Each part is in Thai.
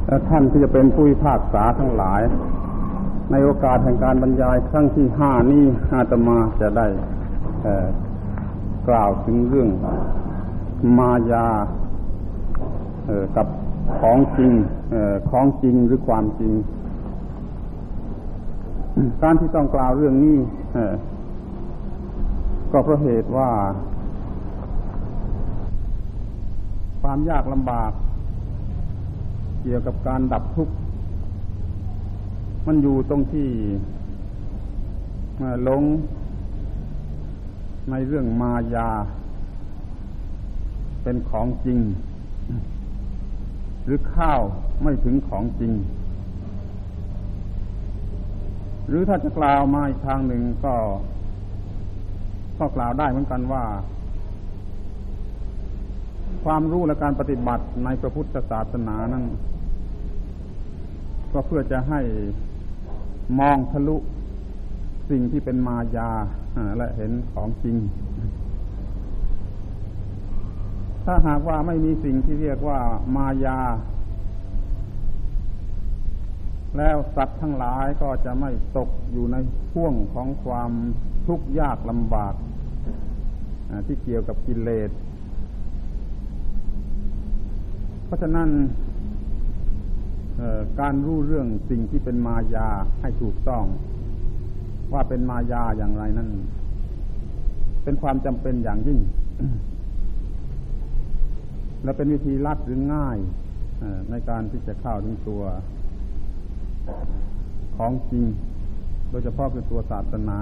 ท่านที่จะเป็นผู้พิพากษาทั้งหลายในโอกาสแห่งการบรรยายครั้งที่5นี้อาตมาจะได้กล่าวถึงเรื่องมายากับของจริงของจริงหรือความจริงการที่ต้องกล่าวเรื่องนี้ก็เพราะเหตุว่าความยากลำบากเกี่ยวกับการดับทุกข์มันอยู่ตรงที่หลงในเรื่องมายาเป็นของจริงหรือข้าวไม่ถึงของจริงหรือถ้าจะกล่าวมาอีกทางหนึ่งก็กล่าวได้เหมือนกันว่าความรู้และการปฏิบัติในพระพุทธศาสนานั้นก็เพื่อจะให้มองทะลุสิ่งที่เป็นมายาและเห็นของจริงถ้าหากว่าไม่มีสิ่งที่เรียกว่ามายาแล้วสัตว์ทั้งหลายก็จะไม่ตกอยู่ในห่วงของความทุกข์ยากลำบากที่เกี่ยวกับกิเลสเพราะฉะนั้นการรู้เรื่องสิ่งที่เป็นมายาให้ถูกต้องว่าเป็นมายาอย่างไรนั้นเป็นความจำเป็นอย่างยิ่ง และเป็นวิธีลัดหรือง่ายในการที่จะเข้าถึงตัวของจริงโดยเฉพาะคือตัวศาสนา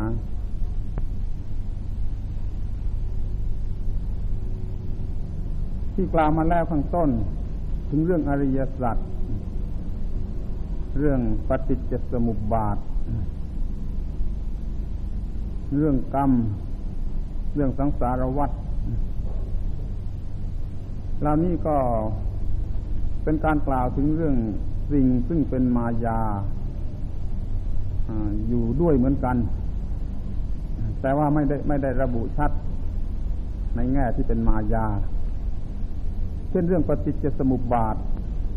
ที่กล่าวมาแล้วข้างต้นถึงเรื่องอริยสัจเรื่องปฏิจจสมุปบาทเรื่องกรรมเรื่องสังสารวัฏเหล่านี้ก็เป็นการกล่าวถึงเรื่องสิ่งซึ่งเป็นมายาอยู่ด้วยเหมือนกันแต่ว่าไม่ได้ระบุชัดในแง่ที่เป็นมายาเช่นเรื่องปฏิจจสมุปบาท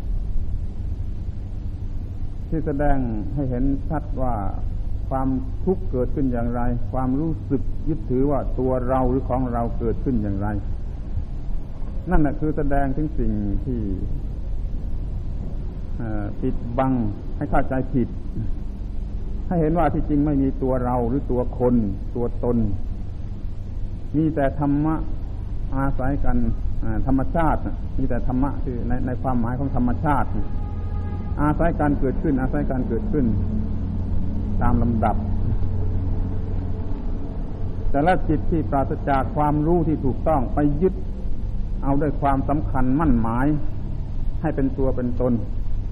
ที่แสดงให้เห็นชัดว่าความทุกข์เกิดขึ้นอย่างไรความรู้สึกยึดถือว่าตัวเราหรือของเราเกิดขึ้นอย่างไรนั่นแหละคือแสดงถึงสิ่งที่ปิดบังให้เข้าใจผิดให้เห็นว่าที่จริงไม่มีตัวเราหรือตัวคนตัวตนมีแต่ธรรมะอาศัยกันธรรมชาติมีแต่ธรรมะคือในความหมายของธรรมชาติอาศัยการเกิดขึ้นอาศัยการเกิดขึ้นตามลำดับแต่ละจิตที่ปราศจากความรู้ที่ถูกต้องไปยึดเอาด้วยความสำคัญมั่นหมายให้เป็นตัวเป็นตน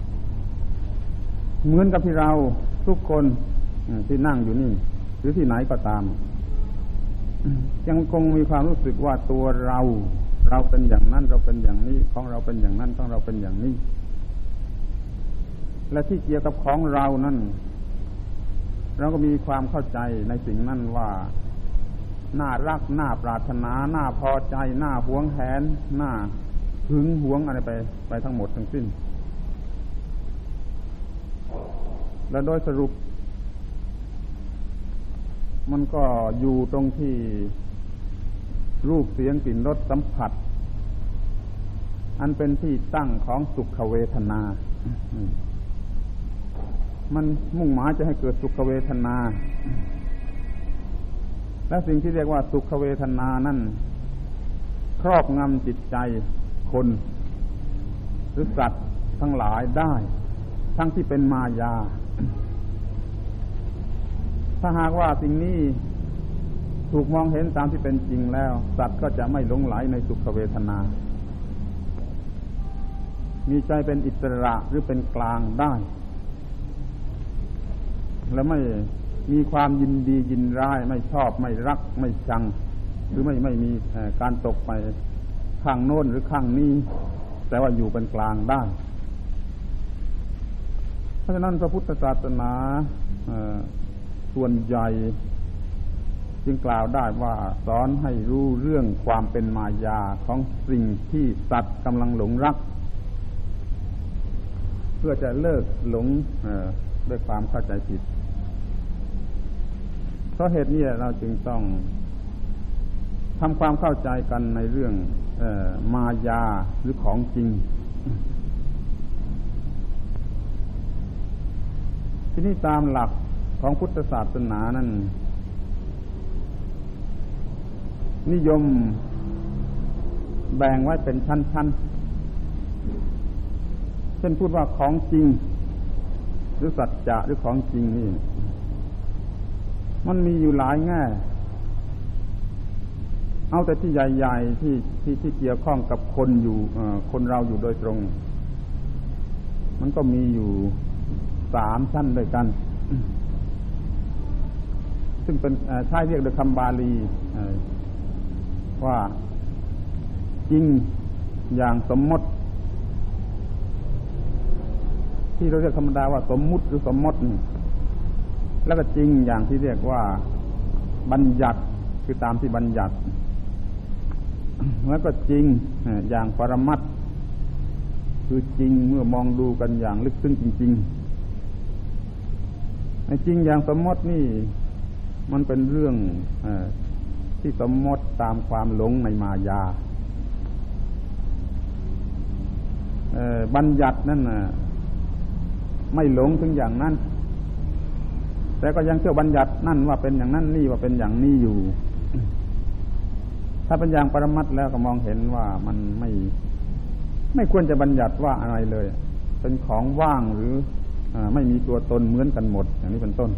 เหมือนกับที่เราทุกคนที่นั่งอยู่นี่หรือที่ไหนก็ตามยังคงมีความรู้สึกว่าตัวเราเป็นอย่างนั้นเราเป็นอย่างนี้ของเราเป็นอย่างนั้นของเราเป็นอย่างนี้และที่เกี่ยวกับของเรานั้นเราก็มีความเข้าใจในสิ่งนั้นว่าน่ารักน่าปรารถนาน่าพอใจน่าหวงแหนน่าหึงหวงอะไรไปทั้งหมดทั้งสิ้นและโดยสรุปมันก็อยู่ตรงที่รูปเสียงกลิ่นรสสัมผัสอันเป็นที่ตั้งของสุขเวทนามันมุ่งหมายจะให้เกิดสุขเวทนาและสิ่งที่เรียกว่าสุขเวทนานั่นครอบงำจิตใจคนหรือสัตว์ทั้งหลายได้ทั้งที่เป็นมายาถ้าหากว่าสิ่งนี้ถูกมองเห็นตามที่เป็นจริงแล้วสัตว์ก็จะไม่หลงไหลในสุขเวทนามีใจเป็นอิสระหรือเป็นกลางได้และไม่มีความยินดียินร้ายไม่ชอบไม่รักไม่ชังหรือไม่มีการตกไปข้างโน้นหรือข้างนี้แต่ว่าอยู่เป็นกลางได้เพราะฉะนั้นพระพุทธศาสนาส่วนใหญ่จึงกล่าวได้ว่าสอนให้รู้เรื่องความเป็นมายาของสิ่งที่สัตว์กำลังหลงรักเพื่อจะเลิกหลงด้วยความเข้าใจผิดเพราะเหตุนี้เราจึงต้องทำความเข้าใจกันในเรื่องมายาหรือของจริงที่นี่ตามหลักของพุทธศาสนานั้นนิยมแบ่งไว้เป็นชั้นๆเช่นพูดว่าของจริงหรือสัจจะหรือของจริงนี่มันมีอยู่หลายแง่เอาแต่ที่ใหญ่ๆที่เกี่ยวข้องกับคนอยู่คนเราอยู่โดยตรงมันก็มีอยู่3ชั้นด้วยกันซึ่งเป็นใช้เรียกโดยคำบาลีว่าจริงอย่างสมมติที่เราเรียกธรรมดาว่าสมมุติหรือสมมติแล้วก็จริงอย่างที่เรียกว่าบัญญัติคือตามที่บัญญัติแล้วก็จริงอย่างปรมัตถ์คือจริงเมื่อมองดูกันอย่างลึกซึ้งจริงๆจริงอย่างสมมตินี่มันเป็นเรื่องที่สมมติตามความหลงในมายาบัญญัตินั่นไม่หลงถึงอย่างนั้นแต่ก็ยังเชื่อบัญญัตินั่นว่าเป็นอย่างนั้นนี่ว่าเป็นอย่างนี้อยู่ถ้าเป็นอย่างปรมัตถ์แล้วก็มองเห็นว่ามันไม่ควรจะบัญญัติว่าอะไรเลยเป็นของว่างหรือไม่มีตัวตนเหมือนกันหมดอย่างนี้เป็นต้น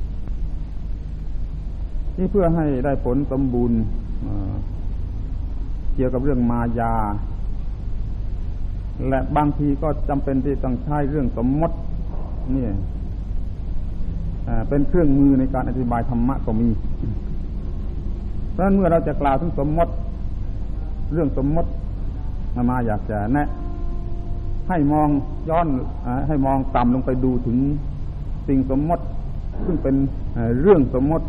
นี่เพื่อให้ได้ผลสมบูรณ์เกี่ยวกับเรื่องมายาและบางทีก็จำเป็นที่ต้องใช้เรื่องสมมตินี่เป็นเครื่องมือในการอธิบายธรรมะก็มีเพราะฉะนั้นเมื่อเราจะกล่าวถึงสมมติเรื่องสมมติมาอยากจะแนะให้มองย้อนให้มองต่ำลงไปดูถึงสิ่งสมมติซึ่งเป็นเรื่องสมมติ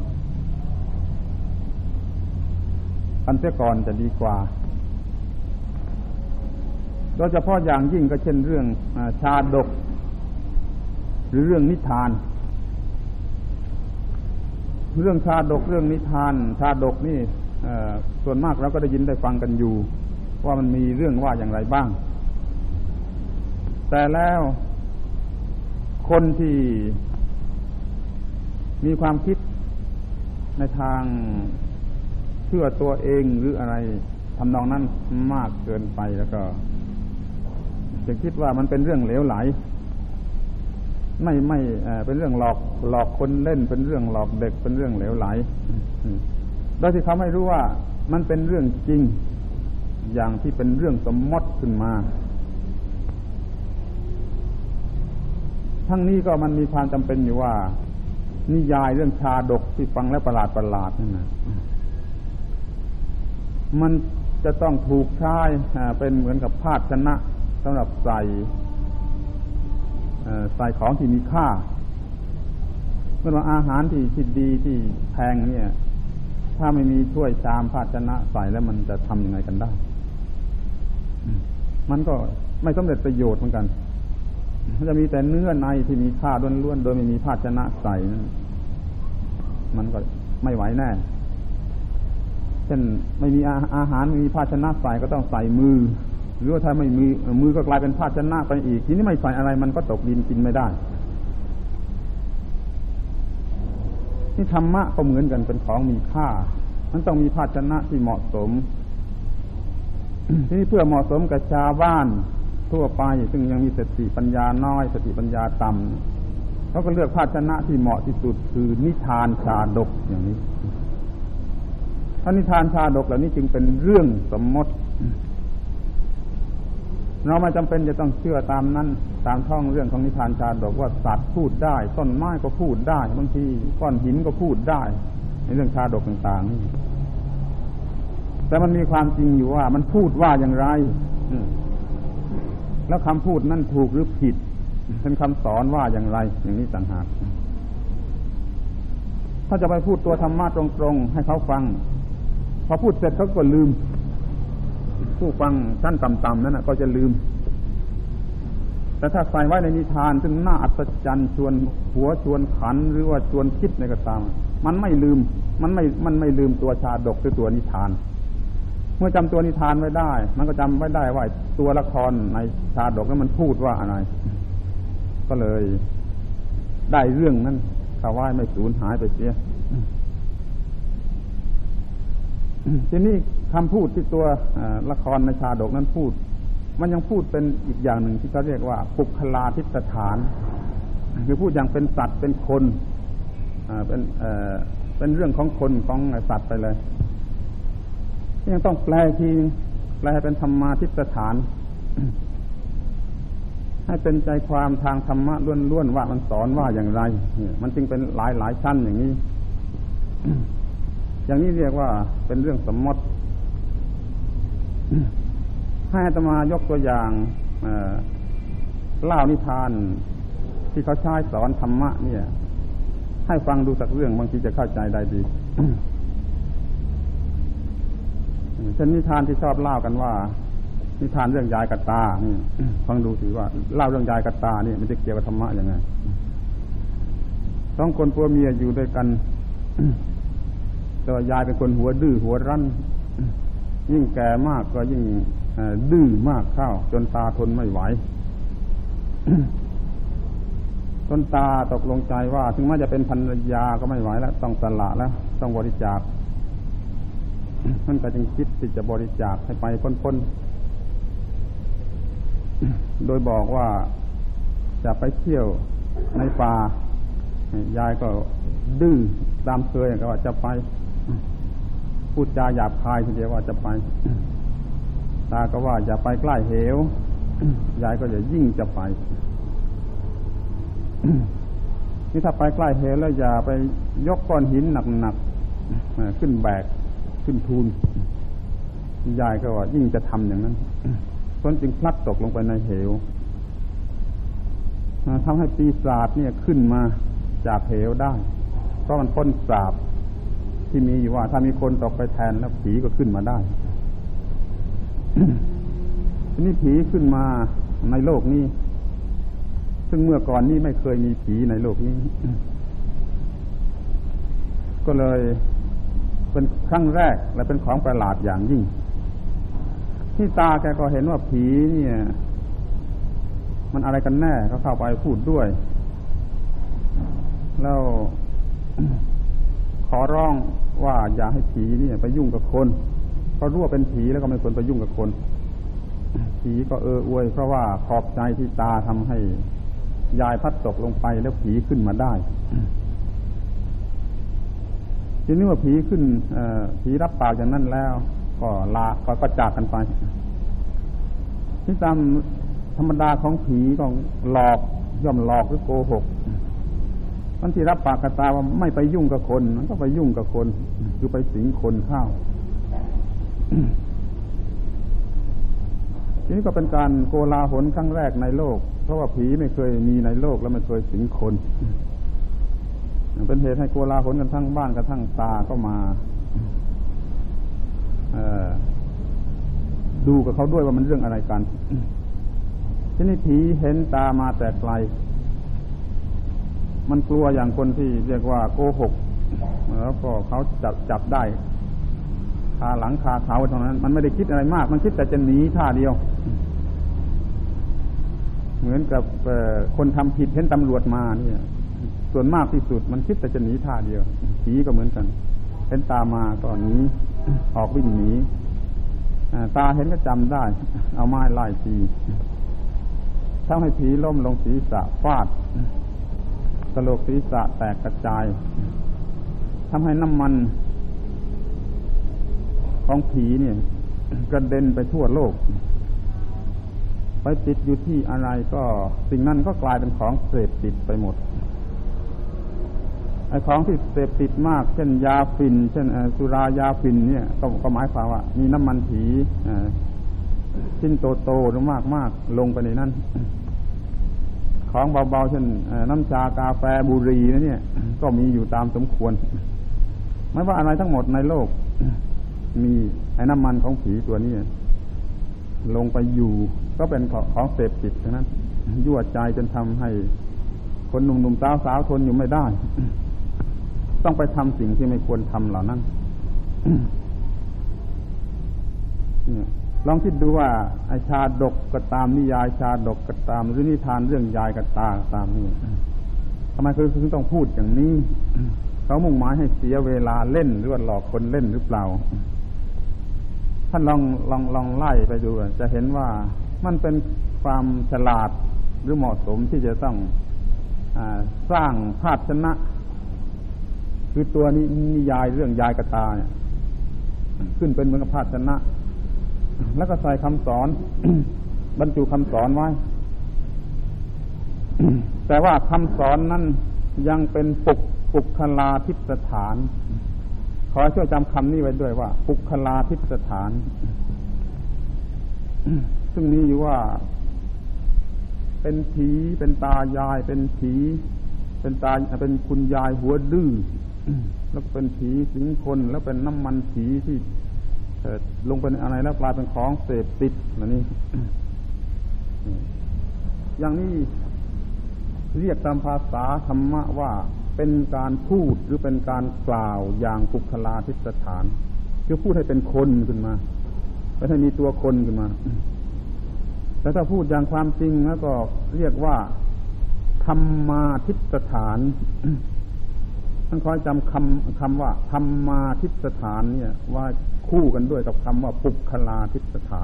กันเสียก่อนจะดีกว่าโดยเฉพาะอย่างยิ่งก็เช่นเรื่องชาดกหรือเรื่องนิทานเรื่องชาดกเรื่องนิทานชาดกนี่ส่วนมากเราก็ได้ยินได้ฟังกันอยู่ว่ามันมีเรื่องว่าอย่างไรบ้างแต่แล้วคนที่มีความคิดในทางเชื่อตัวเองหรืออะไรทำนองนั้นมากเกินไปแล้วก็จะคิดว่ามันเป็นเรื่องเหลวไหลไม่เป็นเรื่องหลอกคนเล่นเป็นเรื่องหลอกเด็กเป็นเรื่องเหลวไหลโดยที่เขาไม่รู้ว่ามันเป็นเรื่องจริงอย่างที่เป็นเรื่องสมมติขึ้นมาทั้งนี้ก็มันมีความจำเป็นอยู่ว่านิยายเรื่องชาดกที่ฟังแล้วประหลาดนั่นนะมันจะต้องถูกใช้เป็นเหมือนกับภาชนะสำหรับใส่ของที่มีค่าเมื่อว่าอาหารที่ดีที่แพงเนี่ยถ้าไม่มีถ้วยชามภาชนะใส่แล้วมันจะทำยังไงกันได้มันก็ไม่สำเร็จประโยชน์เหมือนกันมันจะมีแต่เนื้อในที่มีค่าล้วนๆโดยไม่มีภาชนะใส่นั้นมันก็ไม่ไหวแน่เช่นไม่มีอาหารไม่มีภาชนะใส่ก็ต้องใส่มือหรือว่าถ้าไม่มีมือก็กลายเป็นภาชนะไปอีกทีนี้ไม่ใส่อะไรมันก็ตกดินกินไม่ได้นี่ธรรมะก็เหมือนกันเป็นของมีค่ามันต้องมีภาชนะที่เหมาะสม ทีนี้เพื่อเหมาะสมกับชาวบ้านทั่วไปซึ่งยังมีสติปัญญาน้อยสติปัญญาต่ำเขาก็เลือกภาชนะที่เหมาะที่สุดคือนิทานชาดกอย่างนี้ถ้านิทานชาดกเหล่านี้จึงเป็นเรื่องสมมติเราไม่จำเป็นจะต้องเชื่อตามนั้นตามท่องเรื่องของนิทานชาดกว่าสัตว์พูดได้ต้นไม้ก็พูดได้บางทีก้อนหินก็พูดได้ในเรื่องชาดกต่างๆแต่มันมีความจริงอยู่ว่ามันพูดว่าอย่างไรแล้วคำพูดนั้นถูกหรือผิดเป็นคำสอนว่าอย่างไรอย่างนี้ต่างหากถ้าจะไปพูดตัวธรรมะตรงๆให้เขาฟังพอพูดเสร็จเขาก็ลืมผู้ฟังชั้นต่ำๆนั้นก็จะลืมแต่ถ้าใส่ไว้ในนิทานซึ่งน่าอัศจรรย์ชวนหัวชวนขันหรือว่าชวนคิดในกระตามมันไม่ลืมตัวชาดกหรือตัวนิทานเมื่อจำตัวนิทานไว้ได้มันก็จำไว้ได้ว่าตัวละครในชาดกนั้นมันพูดว่าอะไรก็เลยได้เรื่องนั้นถ้าว่าไม่สูญหายไปเสียทีนี้คำพูดที่ตัวละครในชาดกนั้นพูดมันยังพูดเป็นอีกอย่างหนึ่งที่เขาเรียกว่าปุคลาทิฏฐานคือพูดอย่างเป็นสัตว์เป็นคนเป็นเรื่องของคนของสัตว์ไปเลยยังต้องแปลทีแปลให้เป็นธรรมาทิฏฐานให้เป็นใจความทางธรรมะล้วนๆว่ามันสอนว่าอย่างไรมันจึงเป็นหลายชั้นอย่างนี้อย่างนี้เรียกว่าเป็นเรื่องสมมติให้อาตมายกตัวอย่างเล่านิทานที่เขาใช้สอนธรรมะเนี่ยให้ฟังดูสักเรื่องบางทีจะเข้าใจได้ดีเช่นนิทานที่ชอบเล่ากันว่านิทานเรื่องยายกับตานี่ฟังดูสิว่าเล่าเรื่องยายกับตานี่มันจะเกี่ยวกับธรรมะยังไงสองคนผัวเมียอยู่ด้วยกันแต่ยายเป็นคนหัวดื้อหัวรั้นยิ่งแก่มากก็ยิ่งดื้อมากเข้าจนตาทนไม่ไหวจนตาตกลงใจว่าถึงแม้จะเป็นภรรยาก็ไม่ไหวแล้วต้องสละแล้วต้องบริจาคมันก็จึงคิดที่จะบริจาคให้ไปพ้นโดยบอกว่าจะไปเที่ยวในป่ายายก็ดื้อตามเคยก็ว่าจะไปพูดจาหยาบคายทีเดียวว่าจะไปตาก็ว่าอย่าไปใกล้เหวยายก็จะยิ่งจะไปนี่ถ้าไปใกล้เหวแล้วอย่าไปยกก้อนหินหนักๆขึ้นแบกขึ้นทูลยายก็ว่ายิ่งจะทำอย่างนั้นจนจึงพลัดตกลงไปในเหวทำให้ปีศาจเนี่ยขึ้นมาจากเหวได้เพราะมันพ้นสาปที่มีอยู่ว่าถ้ามีคนตกไปแทนแล้วผีก็ขึ้นมาได้ ทีนี้ผีขึ้นมาในโลกนี้ซึ่งเมื่อก่อนนี้ไม่เคยมีผีในโลกนี้ ก็เลยเป็นครั้งแรกและเป็นของประหลาดอย่างยิ่งที่ตาแกก็เห็นว่าผีเนี่ยมันอะไรกันแน่เขาเข้าไปพูดด้วยแล้วขอร้องว่าอย่าให้ผีเนี่ยไปยุ่งกับคนเพราะรู้ว่าเป็นผีแล้วก็ไม่ควรไปยุ่งกับคนผีก็อวยเพราะว่าขอบใจที่ตาทำให้ยายพัดตกลงไปแล้วผีขึ้นมาได้ทีนี้ว่าผีขึ้นผีรับปากอย่างนั้นแล้วก็ลาก็จากกันไปที่ตามธรรมดาของผีก็หลอกย่อมหลอกหรือโกหกมันที่รับปากกับตาว่าไม่ไปยุ่งกับคนมันก็ไปยุ่งกับคนคือไปสิงคนเข้าทีนี้ก็เป็นการโกลาหลครั้งแรกในโลกเพราะว่าผีไม่เคยมีในโลกแล้วไม่เคยสิงคนเป็นเหตุให้โกลาหลกันทั้งบ้านกันทั้งตาก็มาดูกับเขาด้วยว่ามันเรื่องอะไรกันทีนี้ผีเห็นตามาแต่ไกลมันกลัวอย่างคนที่เรียกว่าโกหกแล้วก็เขาจับได้คาหลังคาเขาเท่านั้นมันไม่ได้คิดอะไรมากมันคิดแต่จะหนีท่าเดียวเหมือนกับคนทำผิดเห็นตำรวจมาเนี่ยส่วนมากที่สุดมันคิดแต่จะหนีท่าเดียวผีก็เหมือนกันเห็นตามาก็หนีออกวิ่งหนีตาเห็นก็จำได้เอาไม้ไล่ตีทำให้ผีล้มลงศีรษะฟาดกระโหลกศีรษะแตกกระจายทำให้น้ำมันของผีเนี่ยกระเด็นไปทั่วโลกไปติดอยู่ที่อะไรก็สิ่งนั้นก็กลายเป็นของเสพติดไปหมดไอ้ของที่เสพติดมากเช่นยาฝิ่นเช่นสุรายาฝิ่นเนี่ยก็หมายความว่ามีน้ำมันผีชิ้นโตๆหรือมากๆลงไปในนั้นของเบาๆเช่นน้ำชากาแฟบุหรี่นะเนี่ยก็มีอยู่ตามสมควรไม่ว่าอะไรทั้งหมดในโลกมีไอ้น้ำมันของผีตัวนี้ลงไปอยู่ก็เป็นของเสพติดทั้งนั้นยั่วใจจนทำให้คนหนุ่มๆสาวๆทนอยู่ไม่ได้ต้องไปทำสิ่งที่ไม่ควรทำเหล่านั้นลองคิดดูว่าไอ้ชาดกก็ตามนิยายชาดกก็ตามหรือนิทานเรื่องยายก็ตามนี่ทำไมเขาถึงต้องพูดอย่างนี้เขามุ่งหมายให้เสียเวลาเล่นหรือว่าหลอกคนเล่นหรือเปล่าท่านลองไล่ไปดูจะเห็นว่ามันเป็นความฉลาดหรือเหมาะสมที่จะต้องสร้างภาชนะคือตัวนี้นิยายเรื่องยายกตาเนี่ยขึ้นเป็นเหมือนกับภาชนะแล้วก็ใส่คำสอน บรรจุคำสอนไว้ แต่ว่าคำสอนนั้นยังเป็นปุคลาทิสถานขอช่วยจำคำนี้ไว้ด้วยว่าปุคลาทิสถาน ซึ่งนี้อยู่ว่าเป็นผีเป็นตายายเป็นผีเป็นคุณยายหัวดื้อแล้วเป็นผีสิงคนแล้วเป็นน้ำมันผีที่ลงไปในอะไรแล้วกลายเป็นของเสพติดแบบนี้อย่างนี้เรียกตามภาษาธรรมะว่าเป็นการพูดหรือเป็นการกล่าวอย่างปุคลาทิสถานคือพูดให้เป็นคนขึ้นมาไม่ให้มีตัวคนขึ้นมาแต่ถ้าพูดอย่างความจริงแล้วก็เรียกว่าธรรมาทิสถานท่านคอยจำคำว่าธรรมาทิสถานเนี่ยว่าคู่กันด้วยกับคำว่าปุคลาทิสถาน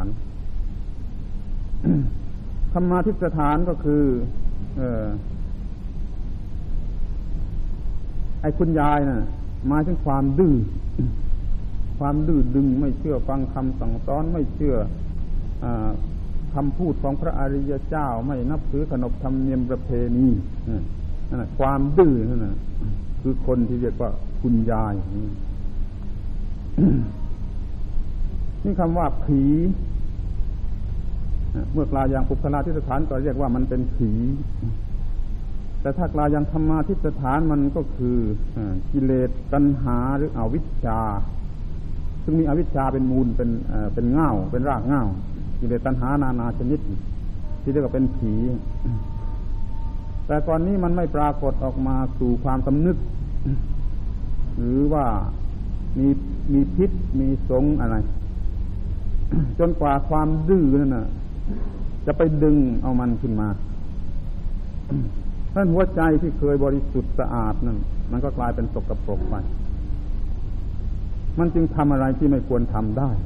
ธรรมาทิสถานก็คือไอ้คุณยายน่ะมาถึงความดื้อดึงไม่เชื่อฟังคำสั่งสอนไม่เชื่อคำพูดของพระอริยเจ้าไม่นับถือขนบธรรมเนียมประเพณีนั่นแหละความดื้อนั่นน่ะคือคนที่เรียกว่าคุณยายนี่คำว่าผีเมื่อกล่าวอย่างปุคลาทิสถานก็เรียกว่ามันเป็นผีแต่ถ้ากล่าวอย่างธรรมาทิสถานมันก็คือกิเลสตัณหาหรืออวิชชาซึ่งมีอวิชชาเป็นมูลเป็นเง่าเป็นรากเง่ากิเลสตัณหานานาชนิดที่เรียกว่าเป็นผีแต่ก่อนนี้มันไม่ปรากฏออกมาสู่ความสำนึกหรือว่ามีพิษมีสงอะไรจนกว่าความดื้อนั่นน่ะจะไปดึงเอามันขึ้นมาท่านหัวใจที่เคยบริสุทธิ์สะอาดนั่นมันก็กลายเป็นสกปรกไปมันจึงทำอะไรที่ไม่ควรทำได้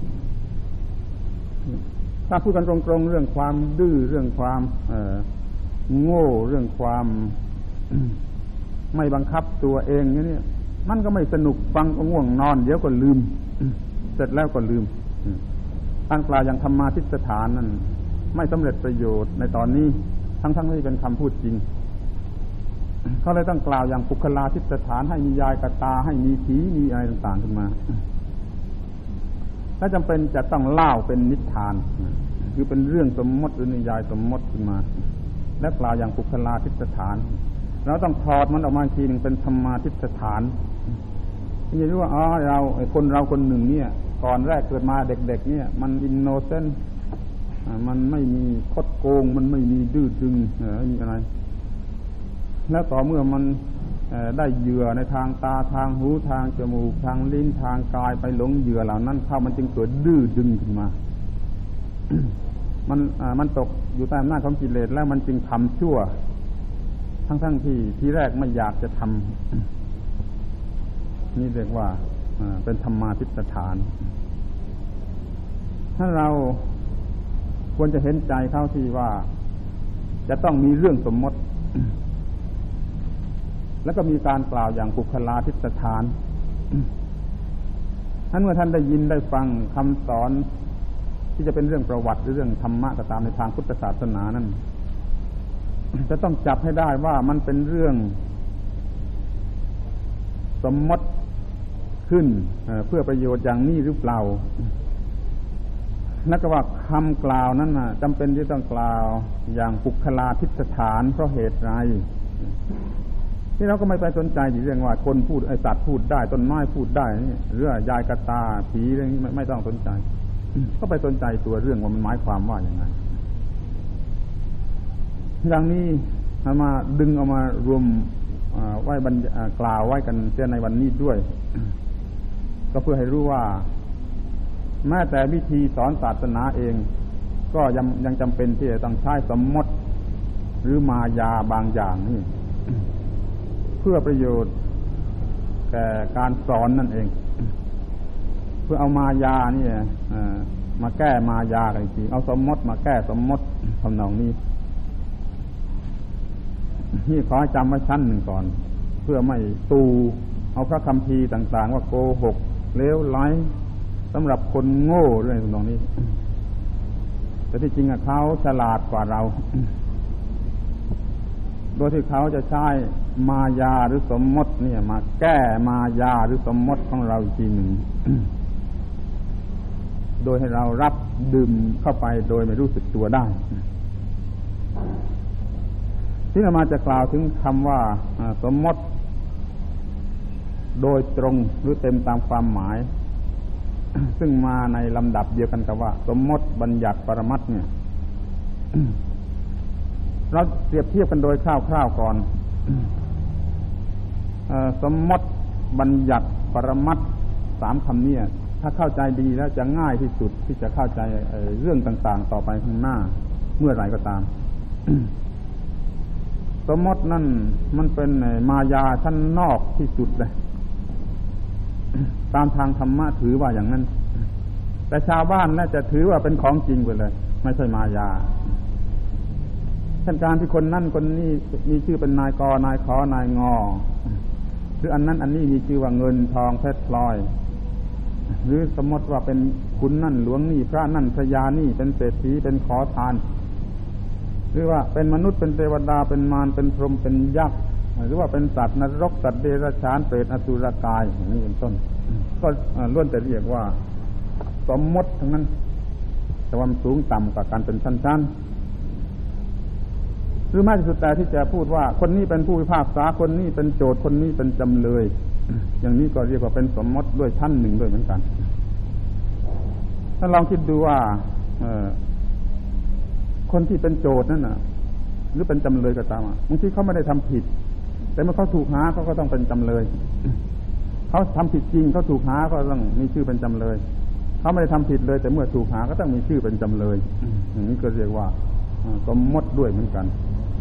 ถ้าพูดกันตรงๆเรื่องความดื้อเรื่องความโง่เรื่องความไม่บังคับตัวเองเนี่ยมันก็ไม่สนุกฟังก็ง่วงนอนเดี๋ยวก็ลืมเสร็จแล้วก็ลืมตั้งกล่าวอย่างธรรมาทิสถานนั่นไม่สำเร็จประโยชน์ในตอนนี้ทั้งที่เป็นคำพูดจริงเขาเลยต้องกล่าวอย่างปุคลาทิสถานให้มียายกตาให้มีผีมีอะไรต่างๆขึ้นมาถ้าจำเป็นจะต้องเล่าเป็นนิทานคือเป็นเรื่องสมมติหรือนิยายสมมติขึ้นมาและกล่าวอย่างปุคลาทิสถานเราต้องถอดมันออกมาทีหนึ่งเป็นธรรมาทิสถานนี่รู้ว่าเราคนหนึ่งเนี่ยก่อนแรกเกิดมาเด็กๆเนี่ยมันอินโนเซนต์มันไม่มีคดโกงมันไม่มีดื้อดึงไม่มีอะไรแล้วต่อเมื่อมันได้เหยื่อในทางตาทางหูทางจมูกทางลิ้นทางกายไปหลงเหยื่อเหล่านั้นเข้ามันจึงเกิดดื้อดึงขึ้นมา มันตกอยู่ใต้อำนาจของกิเลสแล้วมันจึงทำชั่วทั้งที่ทีแรกไม่อยากจะทำนี่เรียกว่าเป็นธรรมาทิสถานถ้าเราควรจะเห็นใจเขาที่ว่าจะต้องมีเรื่องสมมติแล้วก็มีการกล่าวอย่างปุคลาทิสถานท่านเมื่อท่านได้ยินได้ฟังคำสอนที่จะเป็นเรื่องประวัติหรือเรื่องธรรมะก็ตามในทางพุทธศาสนานั้นจะต้องจับให้ได้ว่ามันเป็นเรื่องสมมติขึ้นเพื่อประโยชน์อย่างนี้หรือเปล่านักว่าคำกล่าวนั้นจำเป็นที่ต้องกล่าวอย่างปุคลาทิสถานเพราะเหตุไรที่เราก็ไม่ไปสนใจเรื่องว่าคนพูดไอ้สัตว์พูดได้ต้นไม้พูดได้นี่หรือยายกตาผีเรื่องนี้ไม่ต้องสนใจก็ไปสนใจตัวเรื่องว่ามันหมายความว่าอย่างไรอย่างนี้มาดึงเอามารวมไว้กล่าวไว้กันเสียในวันนี้ด้วย ก็เพื่อให้รู้ว่าแม้แต่วิธีสอนศาสนาเองก็ยังจำเป็นที่จะต้องใช้สมมติหรือมายาบางอย่างนี่ เพื่อประโยชน์แก่การสอนนั่นเอง เพื่อเอามายานี่มาแก้มายากันจริงเอาสมมติมาแก้สมมติทำนองนี้นี่ขอจำไว้ชั้นหนึ่งก่อนเพื่อไม่ตูเอาพระคัมภีร์ต่างๆว่าโกหกเลวไหลสำหรับคนโง่เรื่องทำนองนี้แต่ที่จริงเขาฉลาดกว่าเราโดยที่เขาจะใช้มายาหรือสมมติเนี่ยมาแก้มายาหรือสมมติของเราอีกทีหนึ่ง โดยให้เรารับดื่มเข้าไปโดยไม่รู้สึกตัวได้ที่เรามาจะกล่าวถึงคำว่าสมมติโดยตรงหรือเต็มตามความหมาย ซึ่งมาในลำดับเดียวกันกับว่าสมมติบัญญัติปรมัตถ์เนี่ย เราเปรียบเทียบกันโดยคร่าวๆก่อน สมมติบัญญัติปรมัตถ์สามคำนี้ถ้าเข้าใจดีแล้วจะง่ายที่สุดที่จะเข้าใจเรื่องต่างๆต่อไปข้างหน้าเมื่อไหร่ก็ตาม สมมตินั่นมันเป็นมายาชั้นนอกที่สุดเลย ตามทางธรรมะถือว่าอย่างนั้นแต่ชาวบ้านน่าจะถือว่าเป็นของจริงไปเลยไม่ใช่มายาเช่นการที่คนนั่นคนนี้มีชื่อเป็นนายกนายขอนายงอหรืออันนั้นอันนี้มีชื่อว่าเงินทองเพชรพลอยหรือสมมติว่าเป็นขุนนั่นหลวงนี่พระนั่นพระยานี่เป็นเศรษฐีเป็นขอทานหรือว่าเป็นมนุษย์เป็นเทวดาเป็นมารเป็นพรหมเป็นยักษ์หรือว่าเป็นสัตว์นรกสัตว์เดรัจฉานเปรตอสุรกายอย่างนี้เป็นต้นก็ล้วนแต่เรียกว่าสมมติทั้งนั้นแต่ว่ามันสูงต่ำกว่าการเป็นชั้นๆหรือมากที่สุดแต่ที่จะพูดว่าคนนี้เป็นผู้พิพากษาคนนี้เป็นโจทย์คนนี้เป็นจำเลยอย่างนี้ก็เรียกว่าเป็นสมมติด้วยชั้นหนึ่งด้วยเหมือนกันถ้าลองคิดดูว่าคนที่เป็นโจทย์นั่นน่ะหรือเป็นจำเลยก็ตามบางทีเขาไม่ได้ทำผิดแต่เมื่อเขาถูกหาเขาก็ต้องเป็นจำเลยเขาทำผิดจริงเขาถูกหาก็ต้องมีชื่อเป็นจำเลยเขาไม่ได้ทำผิดเลยแต่เมื่อถูกหาก็ต้องมีชื่อเป็นจำเลยอย่างนี้ก็เรียกว่าสมมติด้วยเหมือนกัน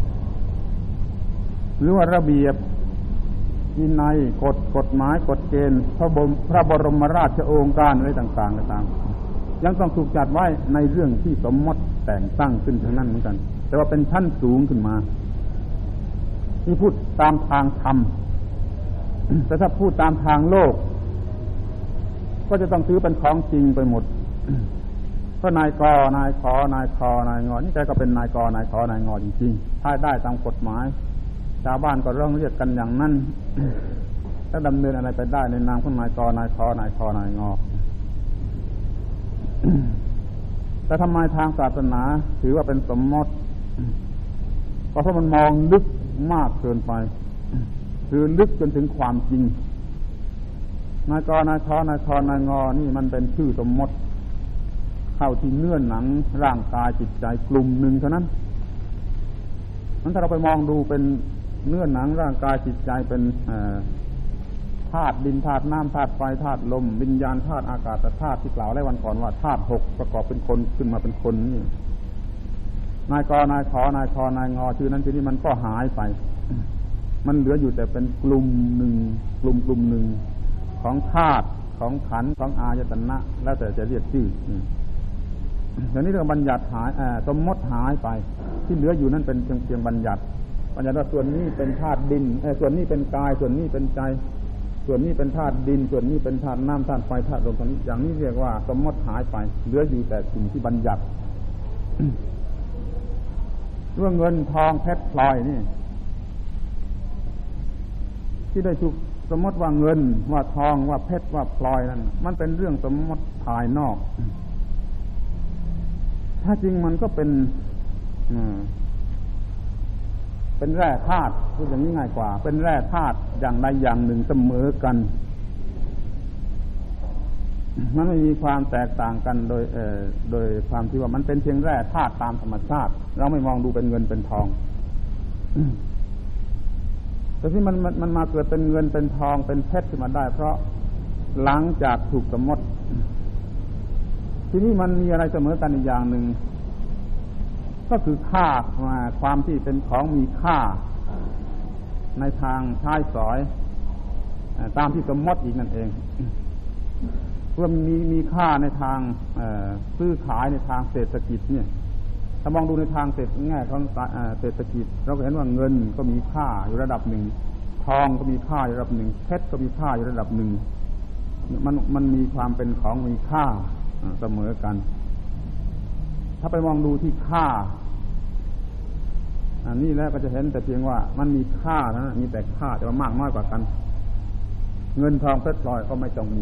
หรือว่าระเบียบวินัยกฎหมายกฎเกณฑ์พระบรมราชโองการอะไรต่างๆต่างๆยังต้องถูกจัดไว้ในเรื่องที่สมมติแต่งตั้งขึ้นทั้งนั้นเหมือนกันแต่ว่าเป็นชั้นสูงขึ้นมาที่พูดตามทางธรรม แต่ถ้าพูดตามทางโลกก็จะต้องถือเป็นของจริงไปหมด เพราะนายกนายขอนายคอนายงอนี่แกก็เป็นนายกนายขอนายงอจริงๆถ้าได้ตามกฎหมายชาวบ้านก็เรียกกันอย่างนั้น ถ้าดำเนินอะไรไปได้ในนามของนายกนายขอนายคอนายงอ แต่ทำไมทางศาสนาถือว่าเป็นสมมติก็เพราะมันมองลึกมากเกินไปคือลึกจนถึงความจริงนายกนายขอนายคอนายงอนี่มันเป็นชื่อสมมติเข้าที่เนื้อหนังร่างกายจิตใจกลุ่มหนึ่งเท่านั้นถ้าเราไปมองดูเป็นเนื้อหนังร่างกายจิตใจเป็นธาตุดินธาตุน้ำธาตุไฟธาตุลมวิญญาณธาตุอากาศธาตุที่กล่าวไว้วันก่อนว่าธาตุหกประกอบเป็นคนขึ้นมาเป็นคนนี่นายกนายขอนายคอนายงอชื่อนั้นชื่อนี้มันก็หายไปมันเหลืออยู่แต่เป็นกลุ่มหนึ่งกลุ่มหนึ่งของธาตุของขันธ์ของอายตนะแล้วแต่จะเรียกชื่อแต่นี้เรื่องบัญญัติหายสมมติหายไปที่เหลืออยู่นั่นเป็นเพียงบัญญัติว่าส่วนนี้เป็นธาตุดินส่วนนี้เป็นกายส่วนนี้เป็นใจส่วนนี้เป็นธาตุดินส่วนนี้เป็นธาตุน้ำธาตุไฟธาตุลมตรงนี้อย่างนี้เรียกว่าสมมติหายไปเหลืออยู่แต่สิ่งที่บัญญัติ เรื่องเงินทองเพชรพลอยนี่ที่ได้ถูกสมมติว่าเงินว่าทองว่าเพชรว่าพลอยนั่นมันเป็นเรื่องสมมติภายนอกถ้าจริงมันก็เป็นแร่ธาตุพูดอย่างนี้ง่ายกว่าเป็นแร่ธาตุอย่างใดอย่างหนึ่งเสมอกันมันไม่มีความแตกต่างกันโดยความที่ว่ามันเป็นเพียงแร่ธาตุตามธรรมชาติเราไม่มองดูเป็นเงินเป็นทองแต่ที่มันมาเกิดเป็นเงินเป็นทองเป็นเพชรขึ้นมาได้เพราะหลังจากถูกสมมติที่นี่มันมีอะไรเสมอกันอีกอย่างหนึ่งก็คือค่าความที่เป็นของมีค่าในทางใช้สอยตามที่สมมติอีกนั่นเองเพื่อมีค่าในทางซื้อขายในทางเศรษฐกิจเนี่ยถ้ามองดูในทางแง่ของเศรษฐกิจเราก็เห็นว่าเงินก็มีค่าอยู่ระดับหนึ่งทองก็มีค่าอยู่ระดับหนึ่งเพชรก็มีค่าอยู่ระดับหนึ่งมันมีความเป็นของมีค่าเสมอกันถ้าไปมองดูที่ค่าอันนี้แล้วก็จะเห็นแต่เพียงว่ามันมีค่าเท่านั้นมีแต่ค่าแต่ว่ามากน้อยกว่ากันเงินทองเพชรพลอยก็ไม่ต้องมี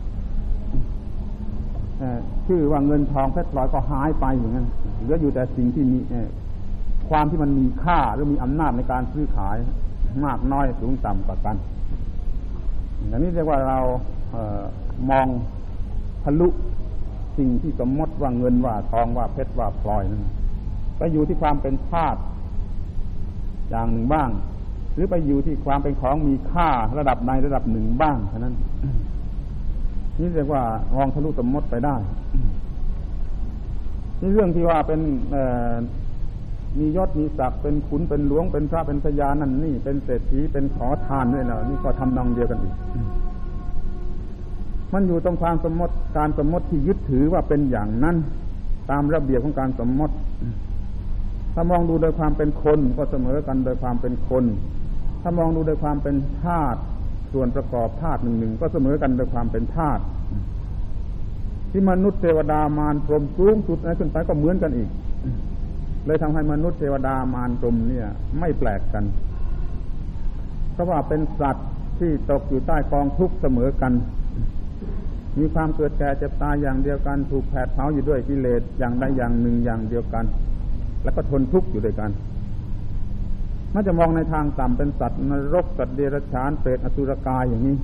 ชื่อว่าเงินทองเพชรพลอยก็หายไปอย่างนั้นเหลืออยู่แต่สิ่งที่มีความที่มันมีค่าหรือมีอำนาจในการซื้อขายมากน้อยสูงต่ำกว่ากันอย่างนี้เรียกว่าเรามองทะลุสิ่งที่สมมติว่าเงินว่าทองว่าเพชรว่าพลอยนั้นไปอยู่ที่ความเป็นธาตุอย่างหนึ่งบ้างหรือไปอยู่ที่ความเป็นของมีค่าระดับใดระดับหนึ่งบ้างเท่านั้นนี่เรียกว่ามองทะลุสมมติไปได้นี่เรื่องที่ว่าเป็นมียศมีศักดิ์เป็นขุนเป็นหลวงเป็นพระเป็นพญานั่นนี่เป็นเศรษฐีเป็นขอทานด้วยนะนี่ก็ทำนองเดียวกันอีกมันอยู่ตรงความสมมติการสมมติที่ยึดถือว่าเป็นอย่างนั้นตามระเบียบของการสมมติถ้ามองดูโดยความเป็นคนก็เสมอกันโดยความเป็นคนถ้ามองดูโดยความเป็นธาตุส่วนประกอบธาตุหนึ่งก็เสมอกันโดยความเป็นธาตุที่มนุษย์เทวดามารพรหมสูงสุดนั้นขึ้นไปก็เหมือนกันอีกเลยทำให้มนุษย์เทวดามารพรหมเนี่ยไม่แปลกกันเพราะว่าเป็นสัตว์ที่ตกอยู่ใต้กองทุกข์เสมอกันมีความเกิดแก่เจ็บตายอย่างเดียวกันถูกแผดเผาอยู่ด้วยกิเลสอย่างใดอย่างหนึ่งอย่างเดียวกันแล้วก็ทนทุกข์อยู่ด้วยกันถ้าจะมองในทางต่ำเป็นสัตว์นรกสัตว์เดรัจฉานเปรตอสุรกายอย่างนี้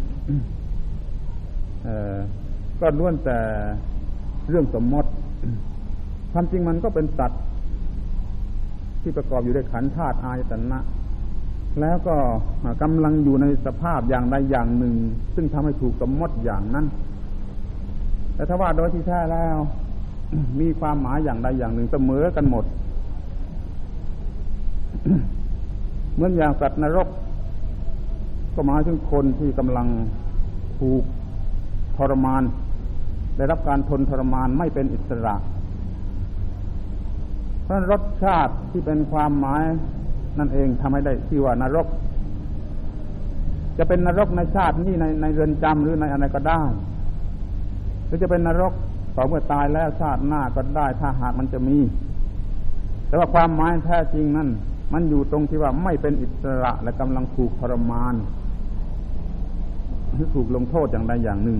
ก็ล้วนแต่เรื่องสมมติความจริงมันก็เป็นสัตว์ที่ประกอบอยู่ด้วยขันธ์ธาตุอายตนะแล้วก็กำลังอยู่ในสภาพอย่างใดอย่างหนึ่งซึ่งทำให้ถูกสมมติอย่างนั้นแต่ถ้าว่าโดยที่แท้แล้วมีความหมายอย่างใดอย่างหนึ่งเสมอกันหมดเหมือนอย่างสัตว์นรกก็หมายถึงคนที่กำลังถูกทรมานได้รับการทนทรมานไม่เป็นอิสระเพราะรสชาติที่เป็นความหมายนั่นเองทำให้ได้ชื่อว่านรกจะเป็นนรกในชาตินี้ในเรือนจำหรือในอะไรก็ได้หรือจะเป็นนรกต่อเมื่อตายแล้วชาติหน้าก็ได้ถ้าหากมันจะมีแต่ว่าความหมายแท้จริงนั่นมันอยู่ตรงที่ว่าไม่เป็นอิสระและกำลังถูกทรมานหรือถูกลงโทษอย่างใดอย่างหนึ่ง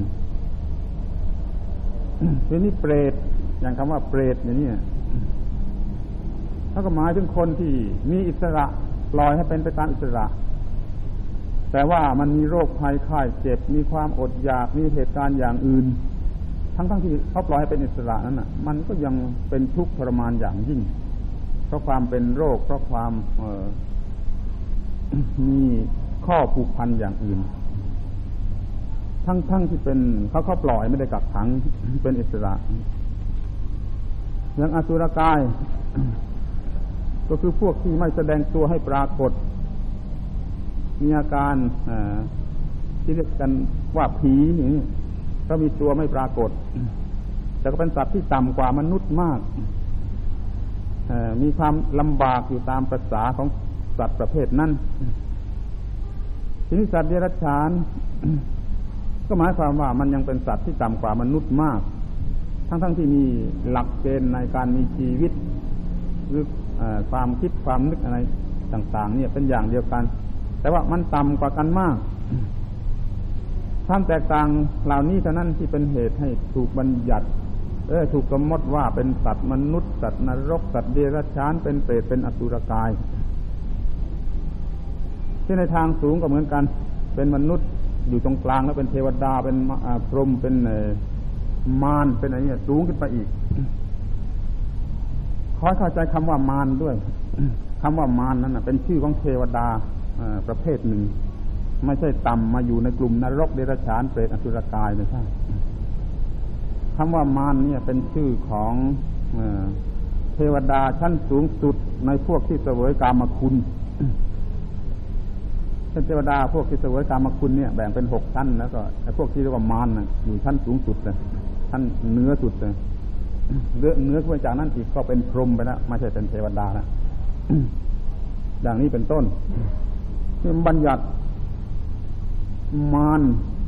ทีนี้เปรตอย่างคำว่าเปรตอย่างนี้ถ้าก็หมายถึงคนที่มีอิสระปล่อยให้เป็นไปตามอิสระแต่ว่ามันมีโรคภัยไข้เจ็บมีความอดอยากมีเหตุการณ์อย่างอื่นทั้งที่เขาปล่อยให้เป็นอิสระนั้นน่ะมันก็ยังเป็นทุกข์ทรมานอย่างยิ่งเพราะความเป็นโรคเพราะความมีข้อผูกพันอย่างอื่นทั้งที่เป็นเขาปล่อยไม่ได้กักขังเป็นอิสระอย่างอสุรกายก็คือพวกที่ไม่แสดงตัวให้ปรากฏมีอาการที่เรียกกันว่าผีอย่างนี้ก็มีตัวไม่ปรากฏแต่ก็เป็นสัตว์ที่ต่ำกว่ามนุษย์มากมีความลำบากอยู่ตามภาษาของสัตว์ประเภทนั้นทีนี้สัตว์เดรัจฉานก็หมายความว่ามันยังเป็นสัตว์ที่ต่ำกว่ามนุษย์มากทั้งที่มีหลักเกณฑ์ในการมีชีวิตหรือความคิดความนึกอะไรต่างๆเนี่ยเป็นอย่างเดียวกันแต่ว่ามันต่ำกว่ากันมากความแตกต่างเหล่านี้เท่านั้นที่เป็นเหตุให้ถูกบัญญัติถูกกำหนดว่าเป็นสัตว์มนุษย์สัตว์นรกสัตว์เดรัจฉานเป็นเปรตเป็นอสุรกายที่ในทางสูงก็เหมือนกันเป็นมนุษย์อยู่ตรงกลางแล้วเป็นเทวดาเป็นพรหมเป็นมารเป็นอะไรเนี่ยสูงขึ้นไปอีกขอเข้าใจคำว่ามารด้วยคำว่ามารนั้นเป็นชื่อของเทวดาประเภทหนึ่งไม่ใช่ต่ำมาอยู่ในกลุ่มนรกเดรัจฉานเปรตอสุรกายไม่ใช่คำว่ามารเนี่ยเป็นชื่อของเทวดาชั้นสูงสุดในพวกที่เสวยกามคุณเทวดาพวกที่เสวยกามคุณเนี่ยแบ่งเป็น6ชั้นแล้วก็ไอ้พวกที่เรียกว่ามารน่ะอยู่ชั้นสูงสุดเลยชั้นเหนือสุดเลยเหนือขึ้นจากนั้นอีกก็เป็นพรหมไปแล้วไม่ใช่เป็นเทวดาแล้วอย่างนี้เป็นต้นที่บัญญัติมาร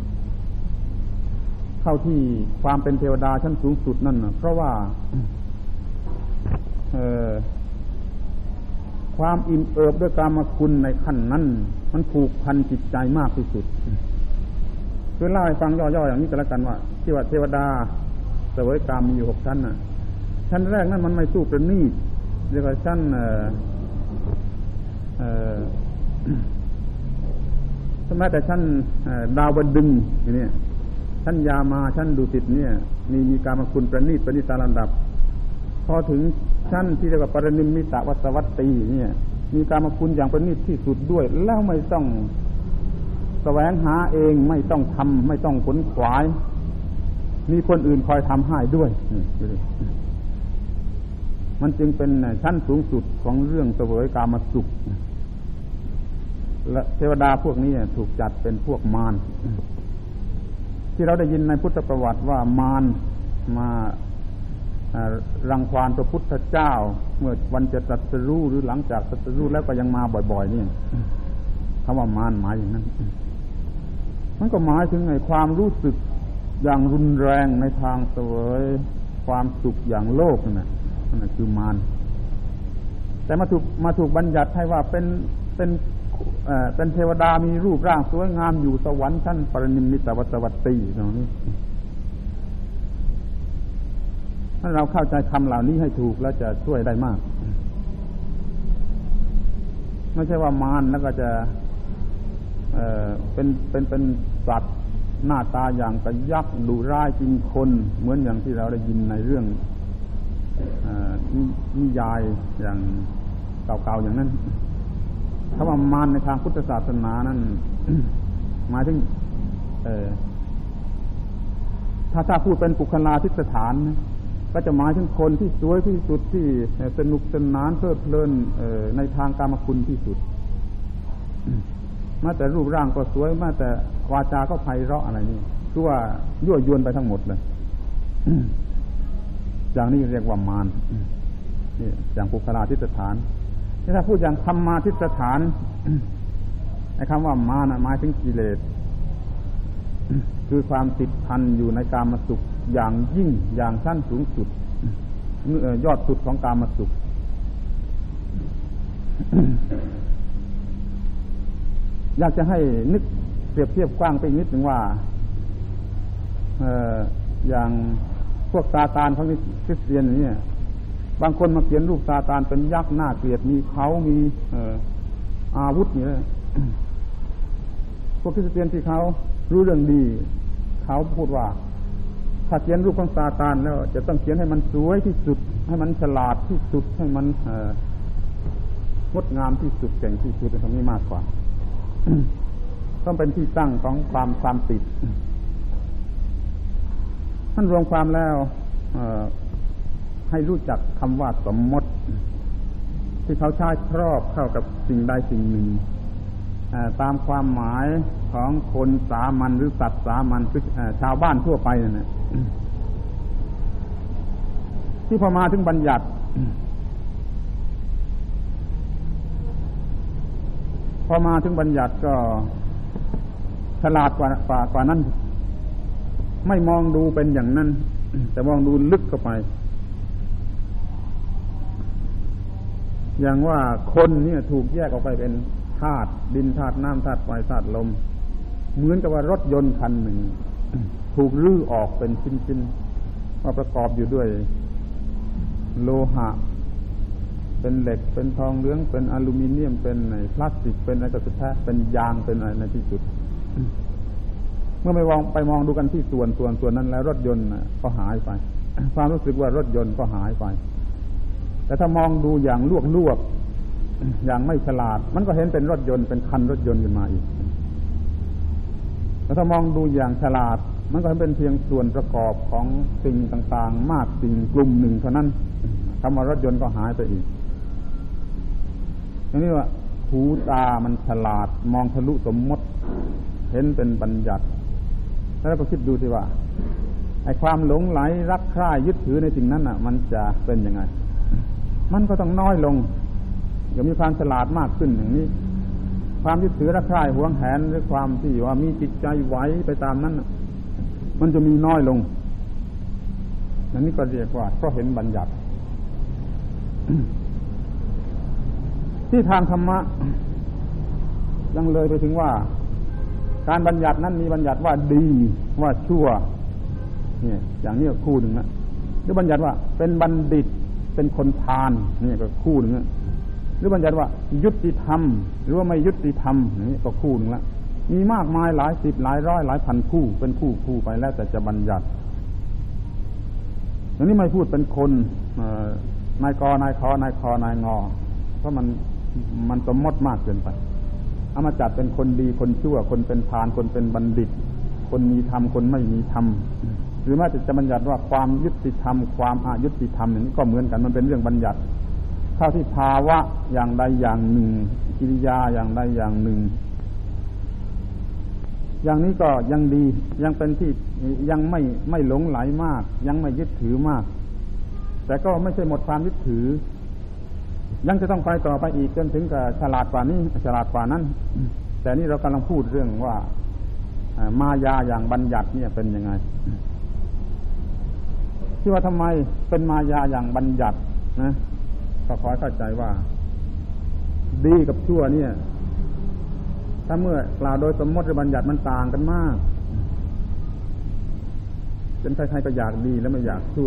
เข้าที่ความเป็นเทวดาชั้นสูงสุดนั่นนะเพราะว่าความอิ่มเอิบด้วยกามคุณในขั้นนั้นมันผูกพันจิตใจมากที่สุดคือเล่าให้ฟังย่อๆอย่างนี้ก็แล้วกันว่าที่ว่าเทวดาเสวยกามมีอยู่6ชั้นน่ะชั้นแรกนั้นมันไม่สู้ประณีตเรียกว่าชั้นแม้แต่ชั้นดาวดึงอย่างนี้ชั้นยามาชั้นดุสิตเนี่ยมีกามคุณประณีตตามลำดับพอถึงชั้นที่เรียกว่าปรนิมมิตวัสวัตตีเนี่ยมีกามคุณอย่างประณีตที่สุดด้วยแล้วไม่ต้องแสวงหาเองไม่ต้องทำไม่ต้องขนขวายมีคนอื่นคอยทำให้ด้วยมันจึงเป็นชั้นสูงสุดของเรื่องเสวยกามสุขและเทวดาพวกนี้ถูกจัดเป็นพวกมารที่เราได้ยินในพุทธประวัติว่ามารมารังควานพระพุทธเจ้าเมื่อวันจะตรัสรู้หรือหลังจากตรัสรู้แล้วก็ยังมาบ่อยๆนี่คำว่ามารหมายอย่างนั้นมันก็หมายถึงในความรู้สึกอย่างรุนแรงในทางเสวยความสุขอย่างโลกนั่นคือมารแต่มาถูกบัญญัติให้ว่าเป็นเทวดามีรูปร่างสวยงามอยู่สวรรค์ชั้นปรนิมมิตวัสวัตตีตรงนี้ถ้าเราเข้าใจคำเหล่านี้ให้ถูกแล้วจะช่วยได้มากไม่ใช่ว่ามารแล้วก็จะเป็นสัตว์หน้าตาอย่างกระยักดุร้ายกินคนเหมือนอย่างที่เราได้ยินในเรื่องนิยายอย่างเก่าๆอย่างนั้นคำว่ามารในทางพุทธศาสนานั้น หมายถึงถ้าพูดเป็นปุคลาธิสถานก็จะหมายถึงคนที่สวยที่สุดที่สนุกสนานเพลิดเพลินในทางกามคุณที่สุดแม้แต่รูปร่างก็สวยแม้แต่วาจาก็ไพเราะอะไรนี่คือว่ายั่วยวนไปทั้งหมดเลย อย่างนี้เรียกว่ามารนี่อย่างปุคลาธิสถานถ้าพูดอย่างธรรมาธิสถานไอ้คำว่ามารหมายถึงกิเลสคือความติดพันอยู่ในกามสุขอย่างยิ่งอย่างชั้นสูงสุดยอดสุดของกามสุข อยากจะให้นึกเปรียบเทียบกว้างไปนิดหนึ่งว่าอย่างพวกซาตานของคริสเตียนเนี่ยบางคนมาเขียนรูปซาตานเป็นยักษ์หน้าเกลียดมีเขามีอาวุธนี่เลยพวกคริสเตียนที่เขารู้เรื่องดีเขาพูดว่าถ้าเขียนรูปของซาตานแล้วจะต้องเขียนให้มันสวยที่สุดให้มันฉลาดที่สุดให้มันงดงามที่สุดเก่งที่สุดตรงนี้มากกว่า ต้องเป็นที่ตั้งของความติดท่านรวมความแล้วให้รู้จักคำว่าสมมติที่เขาใช้ครอบเข้ากับสิ่งใดสิ่งหนึ่งตามความหมายของคนสามัญหรือสัตว์สามัญคือชาวบ้านทั่วไปนั่นแหละที่พอมาถึงบัญญัติก็ฉลาดกว่านั้นไม่มองดูเป็นอย่างนั้นแต่มองดูลึกเข้าไปอย่างว่าคนเนี่ยถูกแยกออกไปเป็นธาตุดินธาตุน้ำธาตุไฟธาตุลมเหมือนกับว่ารถยนต์คันหนึ่งถูกรื้อออกเป็นชิ้นๆว่าประกอบอยู่ด้วยโลหะเป็นเหล็กเป็นทองเหลืองเป็นอลูมิเนียมเป็นพลาสติกเป็นอะไรก็สุดแท้เป็นยางเป็นอะไรในที่สุดเมื่อไปมองดูกันที่ส่วนนั้นแล้วรถยนต์ก็หายไปความรู้สึกว่ารถยนต์ก็หายไปแต่ถ้ามองดูอย่างลวกอย่างไม่ฉลาดมันก็เห็นเป็นรถยนต์เป็นคันรถยนต์ขึ้นมาอีกแล้วถ้ามองดูอย่างฉลาดมันก็เป็นเพียงส่วนประกอบของสิ่งต่างๆมากสิ่งกลุ่มหนึ่งเท่านั้นคำว่ารถยนต์ก็หายไปอีกอย่างนี้ว่าหูตามันฉลาดมองทะลุสมมติเห็นเป็นบัญญัติแล้วก็คิดดูสิว่าไอ้ความหลงไหลรักใคร่ยึดถือในสิ่งนั้นน่ะมันจะเป็นยังไงมันก็ต้องน้อยลงอย่ามีความฉลาดมากขึ้นอย่างนี้ความยึดถือรักใคร่หวงแหนหรือความที่ว่ามีจิตใจไหวไปตามนั้นมันจะมีน้อยลงอันนี้ก็เรียกว่าก็เห็นบัญญัติ ที่ทางธรรมะยังเลยไปถึงว่าการบัญญัตินั้นมีบัญญัติว่าดีว่าชั่วเนี่ยอย่างนี้ก็คู่หนึ่งนะหรือบัญญัติว่าเป็นบัณฑิตเป็นคนพาลนี่ก็คู่หนึ่งนะหรือบัญญัติว่ายุติธรรมหรือว่าไม่ยุติธรรมนี่ก็คู่หนึ่งละมีมากมายหลายสิบหลายร้อยหลายพันคู่เป็นคู่ไปแล้วแต่จะบัญญัติอย่างนี้ไม่พูดเป็นคนนายกนายขอนายคอนายงอเพราะมันสมมติมากเกินไปเอามาจัดเป็นคนดีคนชั่วคนเป็นพาลคนเป็นบัณฑิตคนมีธรรมคนไม่มีธรรมหรือแม้จะบัญญัติว่าความยุติธรรมความอยุติธรรมอย่างนี้ก็เหมือนกันมันเป็นเรื่องบัญญัติเท่าที่ภาวะอย่างใดอย่างหนึ่งกิริยาอย่างใดอย่างหนึ่งอย่างนี้ก็ยังดียังเป็นที่ยังไม่หลงไหลมากยังไม่ยึดถือมากแต่ก็ไม่ใช่หมดความยึดถือยังจะต้องไปต่อไปอีกจนถึงกับฉลาดกว่านี้ฉลาดกว่านั้นแต่นี่เรากำลังพูดเรื่องว่ามายาอย่างบัญญัติเนี่ยเป็นยังไงที่ว่าทำไมเป็นมายาอย่างบัญญัตินะก็ขอให้เข้าใจว่าดีกับชั่วเนี่ยถ้าเมื่อกล่าวโดยสมมติหรือบัญญัติมันต่างกันมากจนใครๆก็อยากดีแล้วไม่อยากชั่ว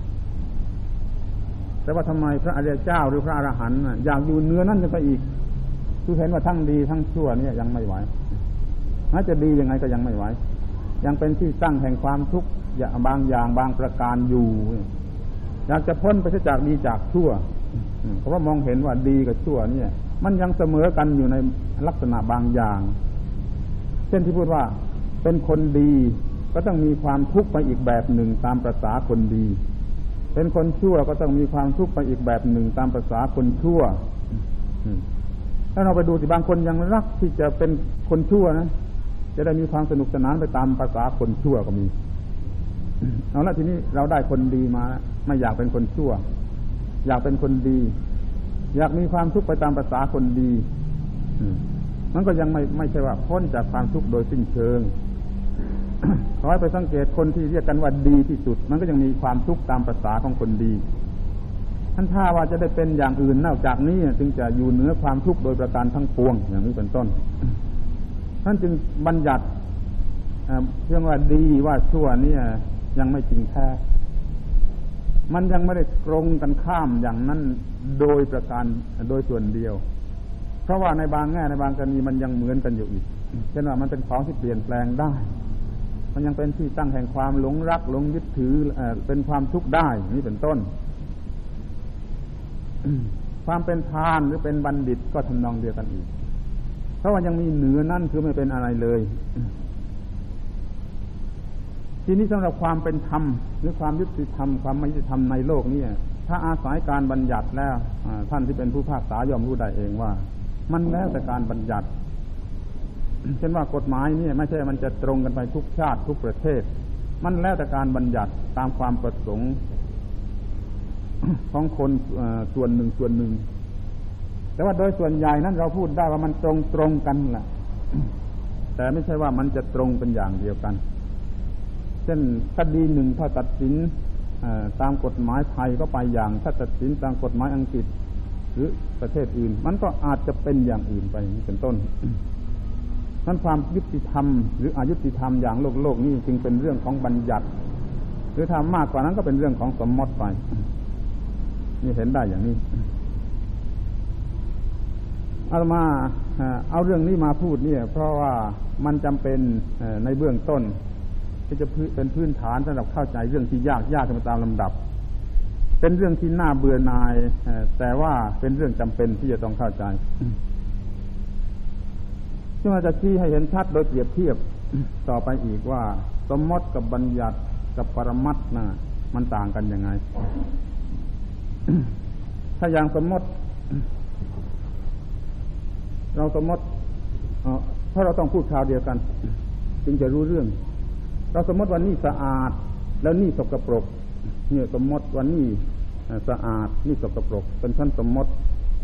แต่ว่าทำไมพระอริยเจ้าหรือพระอรหันต์อยากอยู่เนื้อนั่นจะไปอีกคือเห็นว่าทั้งดีทั้งชั่วเนี่ยยังไม่ไหวน่าจะดียังไงก็ยังไม่ไหวยังเป็นที่ตั้งแห่งความทุกข์บางอย่างบางประการอยู่อยากจะพ้นไปจากดีจากชั่วเพราะว่ามองเห็นว่าดีกับชั่วเนี่ยมันยังเสมอกันอยู่ในลักษณะบางอย่างเช่นที่พูดว่าเป็นคนดีก็ต้องมีความทุกข์ไปอีกแบบหนึ่งตามประสาคนดีเป็นคนชั่วก็ต้องมีความทุกข์ไปอีกแบบหนึ่งตามประสาคนชั่วถ้าเราไปดูสิบางคนยังรักที่จะเป็นคนชั่วนะจะได้มีความสนุกสนานไปตามประสาคนชั่วก็มีเอาละทีนี้เราได้คนดีมาไม่อยากเป็นคนชั่วอยากเป็นคนดีอยากมีความทุกข์ไปตามประสาคนดีมันก็ยังไม่ใช่ว่าพ้นจากความทุกข์โดยสิ้นเชิงขอให้ไปสังเกตคนที่เรียกกันว่าดีที่สุดมันก็ยังมีความทุกข์ตามประสาของคนดีท่านถ้าว่าจะได้เป็นอย่างอื่นนอกจากนี้จึงจะอยู่เหนือความทุกข์โดยประการทั้งปวงอย่างนี้เป็นต้นท่านจึงบัญญัติเรื่องว่าดีว่าชั่วนี่ยังไม่จริงแท้มันยังไม่ได้ตรงกันข้ามอย่างนั้นโดยประการโดยส่วนเดียวเพราะว่าในบางแง่ในบางกรณีมันยังเหมือนกันอยู่อีกเช่นว่ามันเป็นของที่เปลี่ยนแปลงได้มันยังเป็นที่ตั้งแห่งความหลงรักหลงยึดถือเป็นความทุกข์ได้นี่เป็นต้น ความเป็นพาลหรือเป็นบัณฑิตก็ทำนองเดียวกันอีกเพราะว่ายังมีเหนือนั่นคือไม่เป็นอะไรเลยทีนี้สำหรับความเป็นธรรมหรือความยุติธรรมความไม่ยุติธรรมในโลกนี้ถ้าอาศัยการบัญญัติแล้วท่านที่เป็นผู้พิพากษาย่อมรู้ได้เองว่ามันแล้วแต่การบัญญัติเช่นว่ากฎหมายนี่ไม่ใช่มันจะตรงกันไปทุกชาติทุกประเทศมันแล้วแต่การบัญญัติตามความประสงค์ของคนส่วนหนึ่งแต่ว่าโดยส่วนใหญ่นั้นเราพูดได้ว่ามันตรงกันแหละแต่ไม่ใช่ว่ามันจะตรงเป็นอย่างเดียวกันเช่นคดีหนึ่งถ้าตัดสินตามกฎหมายไทยก็ไปอย่างถ้าตัดสินตามกฎหมายอังกฤษหรือประเทศอื่นมันก็อาจจะเป็นอย่างอื่นไปเป็นต้นนั้นความยุติธรรมหรืออยุติธรรมอย่างโลกนี้จึงเป็นเรื่องของบัญญัติหรือถ้ามากกว่านั้นก็เป็นเรื่องของสมมติไปนี่เห็นได้อย่างนี้เอามาเอาเรื่องนี้มาพูดเนี่ยเพราะว่ามันจำเป็นในเบื้องต้นที่จะเป็นพื้นฐานสำหรับเข้าใจเรื่องที่ยากขึ้นมาตามลำดับเป็นเรื่องที่น่าเบื่อหน่ายแต่ว่าเป็นเรื่องจำเป็นที่จะต้องเข้าใจที่ว่าจะชี้ให้เห็นชัดโดยเปรียบเทียบต่อไปอีกว่าสมมติกับบัญญัติกับปรมัตถ์นะมันต่างกันยังไง ถ้าอย่างสมมติเราสมมติเพราะเราต้องพูดคราวเดียวกันจึงจะรู้เรื่องเราสมมติว่านี่สะอาดแล้วนี่สกปรกเนี่ยสมมติว่านี่สะอาดนี่สกปรกเป็นชั้นสมมติ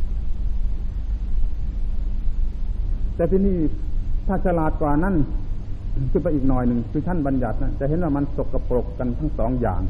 แต่ที่นี่ถ้าฉลาดกว่านั้นขึ้นไปอีกหน่อยหนึ่งคือชั้นบัญญัตินะจะเห็นว่ามันสกปรกกันทั้งสองอย่าง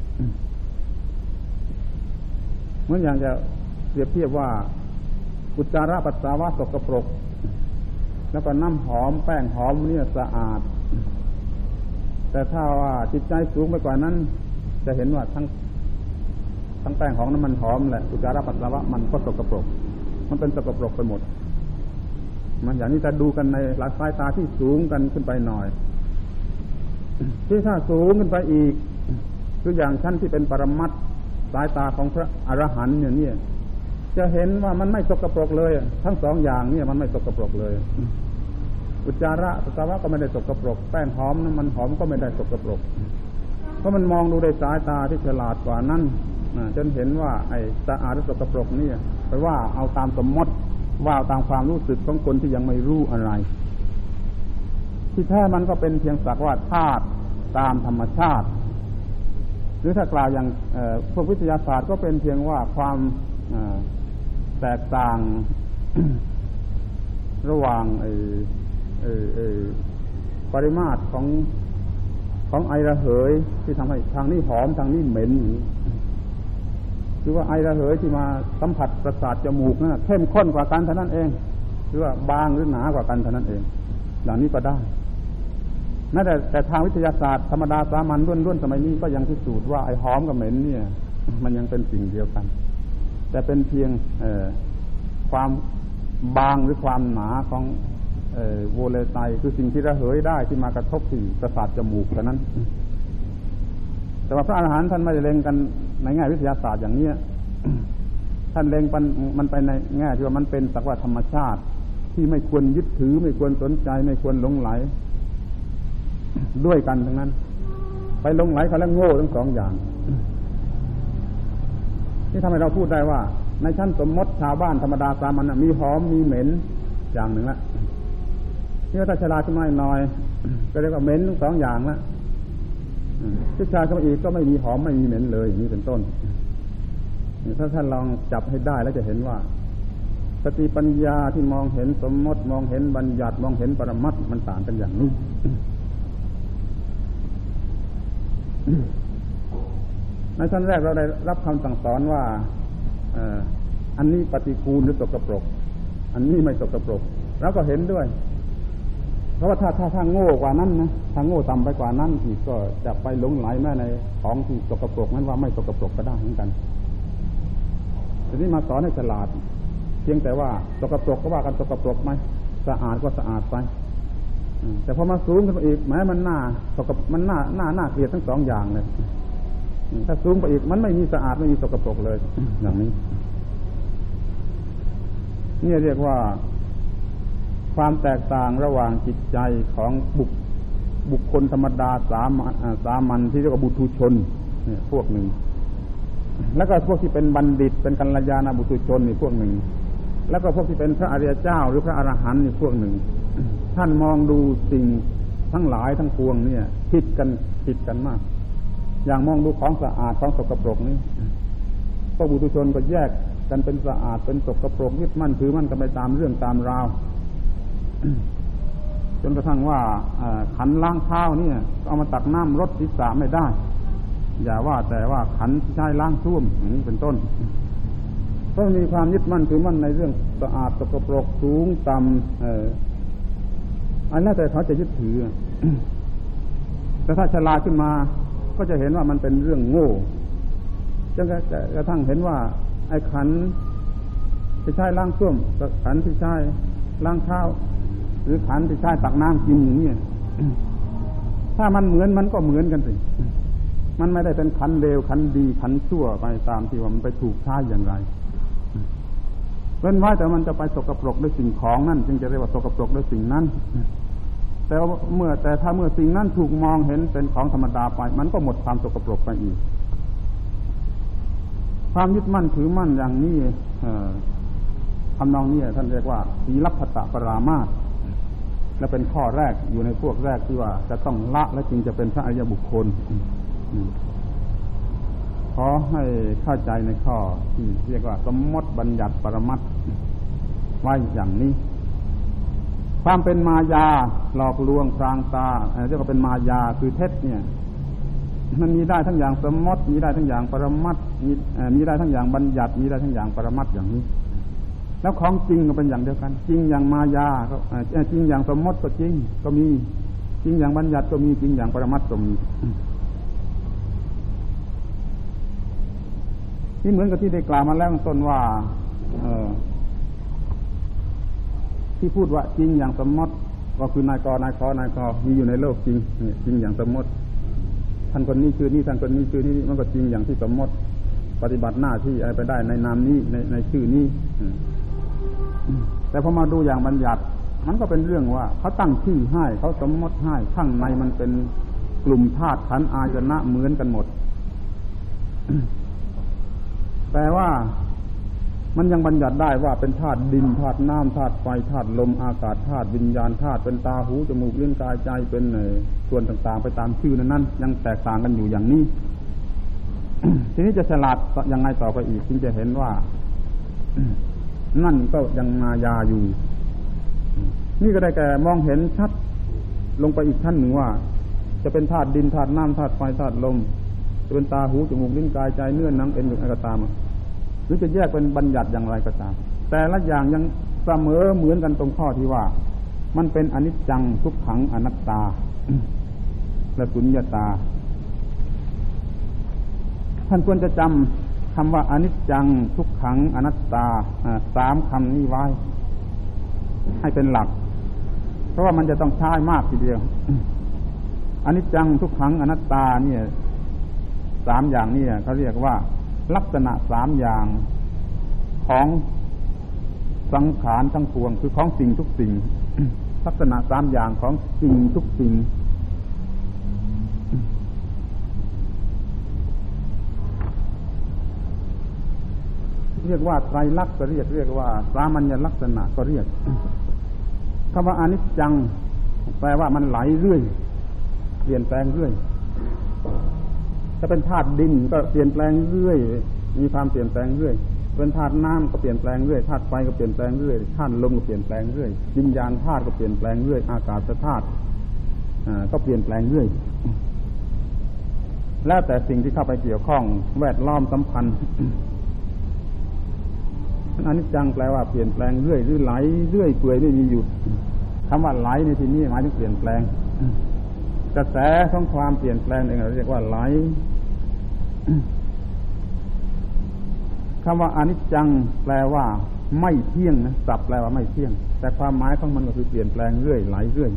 เหมือนอย่างจะเปรียบเทียบว่าอุจจาระปัสสาวะสกปรกแล้วก็น้ำหอมแป้งหอมเนี่ยสะอาดแต่ถ้าว่าจิตใจสูงไปกว่านั้นจะเห็นว่าทั้งแป้งของน้ำมันหอมแหละอุจจาระปัสสาวะมันก็สกปรกมันเป็นสกปรกไปหมดมันอย่างนี้จะดูกันในหลักสายตาที่สูงกันขึ้นไปหน่อยที่ถ้าสูงขึ้นไปอีกตัวอย่างชั้นที่เป็นปรมัตถ์สายตาของพระอรหันต์เนี่ยจะเห็นว่ามันไม่สกปรกเลยทั้งสองอย่างเนี่ยมันไม่สกปรกเลยอุจจาระปัสสาวะก็ไม่ได้สกปรกแป้งหอมน้ำมันหอมก็ไม่ได้สกปรกเพราะมันมองดูด้วยสายตาที่ฉลาดกว่านั้นจนเห็นว่าไอ้สะอาดหรือสกปรกนี่ไปว่าเอาตามสมมติว่าตามความรู้สึกของคนที่ยังไม่รู้อะไรที่แท้มันก็เป็นเพียงสักว่าธาตุตามธรรมชาติหรือถ้ากล่าวอย่างพวกวิทยาศาสตร์ก็เป็นเพียงว่าความแตกต่าง ระหว่างปริมาตรของไอระเหยที่ทำให้ทางนี้หอมทางนี้เหม็นหรือว่าไอระเหยที่มาสัมผัสประสาทจมูกนะเข้มข้นกว่ากันเท่านั้นเองหรือว่าบางหรือหนากว่ากันเท่านั้นเองอย่างนี้ก็ได้แม้แต่ทางวิทยาศาสตร์ธรรมดาสามัญล้วนๆสมัยนี้ก็ยังพิสูจน์ว่าไอหอมกับเหม็นเนี่ยมันยังเป็นสิ่งเดียวกันแต่เป็นเพียงความบางหรือความหนาของโวเลไตคือสิ่งที่ระเหยได้ที่มากระทบที่ประสาทจมูกเท่านั้นแต่ว่าพระอรหันต์ท่านไม่ได้เล็งกันในแง่วิทยาศาสตร์อย่างนี้ ท่านเล็งมันไปในแง่ที่ว่ามันเป็นสักว่าธรรมชาติที่ไม่ควรยึดถือไม่ควรสนใจไม่ควรหลงไหลด้วยกันทั้งนั้นไปหลงไหลเขาแล้วโง่ทั้งสองอย่างนี่ทำให้เราพูดได้ว่าในชั้นสมมติชาวบ้านธรรมดาสามัญมีหอมมีเหม็นอย่างหนึ่งละนี่ถ้าฉลาดขึ้นมาหน่อยก็เรียกว่าเหม็นทั้งสองอย่างละที่ชาขึ้นมาอีกก็ไม่มีหอมไม่มีเหม็นเลยอย่างนี้เป็นต้นถ้าท่านลองจับให้ได้แล้วจะเห็นว่าสติปัญญาที่มองเห็นสมมติมองเห็นบัญญัติมองเห็นปรมัตถ์มันต่างกันอย่างนี้ในชั้นแรกเราได้รับคำสั่งสอนว่าอันนี้ปฏิกูลหรือสกปรกอันนี้ไม่สกปรกเราก็เห็นด้วยเพราะว่าถ้าโง่กว่านั้นนะถ้าโง่ต่ำไปกว่านั้นอีกก็จะไปหลงไหลแม้ในของที่สกปรกนั้นว่าไม่สกปรกก็ได้เหมือนกันทีนี้มาสอนให้ฉลาดเพียงแต่ว่าสกปรกก็ว่ากันสกปรกไหมสะอาดก็สะอาดไปแต่พอมาสูงขึ้นไปอีกแม้มันน่าเกลียดทั้งสองอย่างเลยถ้าสูงไปอีกมันไม่มีสะอาดไม่มีสกปรกเลยอย่างนี้นี่เรียกว่าความแตกต่างระหว่างจิตใจของบุคคลธรรมดาสามัญที่เรียกว่าบุตุชนเนี่ยพวกหนึ่งแล้วก็พวกที่เป็นบัณฑิตเป็นกัลยาณบุตุชนนี่พวกหนึ่งแล้วก็พวกที่เป็นพระอริยเจ้าหรือพระอรหันต์นี่พวกหนึ่งท่านมองดูสิ่งทั้งหลายทั้งปวงเนี่ยผิดกันมากอย่างมองดูของสะอาดของสกปรกนี่พวกบุตุชนก็แยกกันเป็นสะอาดเป็นสกปรกยึดมั่นถือมั่นกันไปตามเรื่องตามราวจนกระทั่งว่าขันล้างเท้าเนี่ยเอามาตักน้ำรดศีรษะไม่ได้อย่าว่าแต่ว่าขันที่ใช้ล้างส้วมอย่างนี้เป็นต้นเพราะมีความยึดมั่นถือมั่นในเรื่องสะอาดสกปรกสูงต่ำอันนั้นแต่เขาจะยึดถือ แต่ถ้าฉลาดขึ้นมาก็จะเห็นว่ามันเป็นเรื่องโง่จนกระทั่งเห็นว่าไอ้ขันที่ใช้ล้างส้วมกับขันที่ใช้ล้างเท้าหรือขันที่ใช้ตักน้ำกินอย่างนี้ถ้ามันเหมือนมันก็เหมือนกันสิมันไม่ได้เป็นขันเลวขันดีขันชั่วไปตามที่ว่ามันไปถูกใช้อย่างไรเว้นไว้แต่มันจะไปสกปรกด้วยสิ่งของนั่นจึงจะเรียกว่าสกปรกด้วยสิ่งนั้นแต่ถ้าเมื่อสิ่งนั้นถูกมองเห็นเป็นของธรรมดาไปมันก็หมดความสกปรกไปอีกความยึดมั่นถือมั่นอย่างนี้ทำนองนี้ท่านเรียกว่าศีลพัตตปรามาสและเป็นข้อแรกอยู่ในพวกแรกที่ว่าจะต้องละและจึงจะเป็นพระอริยบุคคลขอให้เข้าใจในข้อที่เรียกว่าสมมติบัญญัติปรมัตถ์ไว้อย่างนี้ความเป็นมายาหลอกลวงพรางตาเรียกว่าเป็นมายาคือเท็จเนี่ยมันมีได้ทั้งอย่างสมมติมีได้ทั้งอย่างปรมัตถ์มีได้ทั้งอย่างบัญญัติมีได้ทั้งอย่างปรมัตถ์อย่างนี้แล้วของจริงก็เป็นอย่างเดียวกันจริงอย่างมายาก็จริงอย่างสมมติก็จริงก็มีจริงอย่างบัญญัติก็มีจริงอย่างปรมัตถ์ก็มีนี่เหมือนกับที่ได้กล่าวมาแล้วต้นว่าที่พูดว่าจริงอย่างสมมติก็คือนายกนายขอนายกมีอยู่ในโลกจริงจริงอย่างสมมติท่านคนนี้คือนี่ท่านคนนี้คือนี่มันก็จริงอย่างที่สมมติปฏิบัติหน้าที่อะไรไปได้ในนามนี้ในชื่อนี้แต่พอมาดูอย่างบัญญัติมันก็เป็นเรื่องว่าเขาตั้งชื่อให้เขาสมมติให้ข้างในมันเป็นกลุ่มธาตุขันธ์อาจนะเหมือนกันหมดแต่ว่ามันยังบัญญัติได้ว่าเป็นธาตุดินธาตุน้ำธาตุไฟธาตุลมอากาศธาตุวิญญาณธาตุเป็นตาหูจมูกลิ้นกายใจเป็นส่วนต่างๆไปตามชื่อนั้นยังแตกต่างกันอยู่อย่างนี้ ทีนี้จะฉลาดยังไงต่อไปอีกจึงจะเห็นว่า นั่นก็ยังมายาอยู่นี่ก็ได้แก่มองเห็นชัดลงไปอีกชั้นหนึ่งว่าจะเป็นธาตุดินธาตุน้ำธาตุไฟธาตุลมจะเป็นตาหูจมูกลิ้นกายใจเนื้อหนังเอ็นอะไรก็ตามหรือจะแยกเป็นบัญญัติอย่างไรก็ตามแต่ละอย่างยังเสมอเหมือนกันตรงข้อที่ว่ามันเป็นอนิจจังทุกขังอนัตตาและสุญญตาท่านควรจะจำคำว่าอนิจจังทุกขังอนัตตาสามคำนี้ไว้ให้เป็นหลักเพราะว่ามันจะต้องใช้มากทีเดียวอนิจจังทุกขังอนัตตาเนี่ยสามอย่างนี้เขาเรียกว่าลักษณะสามอย่างของสังขารทั้งปวงคือของสิ่งทุกสิ่งลักษณะสามอย่างของสิ่งทุกสิ่งเรียกว่าไตรลักษณ์ก็เรียกว่าสามัญลักษณะก็เรียกคำว่าอนิจจังแปลว่ามันไหลเรื่อยเปลี่ยนแปลงเรื่อยถ้าเป็นธาตุดินก็เปลี่ยนแปลงเรื่อยมีความเปลี่ยนแปลงเรื่อยเป็นธาตุน้ำก็เปลี่ยนแปลงเรื่อยธาตุไฟก็เปลี่ยนแปลงเรื่อยธาตุลมก็เปลี่ยนแปลงเรื่อยวิญญาณธาตุก็เปลี่ยนแปลงเรื่อยอากาศธาตุก็เปลี่ยนแปลงเรื่อยแล้วแต่สิ่งที่เข้าไปเกี่ยวข้องแวดล้อมสัมพันธ์อนิจจังแปลว่าเปลี่ยนแปลงเรื่อยหรือไหลเรื่อยเปื่อยไม่มีหยุดคำว่าไหลในที่นี้หมายถึงเปลี่ยนแปลงกระแสของความเปลี่ยนแปลงเองเราเรียกว่าไหลคำว่าอนิจจังแปลว่าไม่เที่ยงนะศัพท์แปลว่าไม่เที่ยงแต่ความหมายของมันก็คือเปลี่ยนแปลงเรื่อยไหลเรื่อย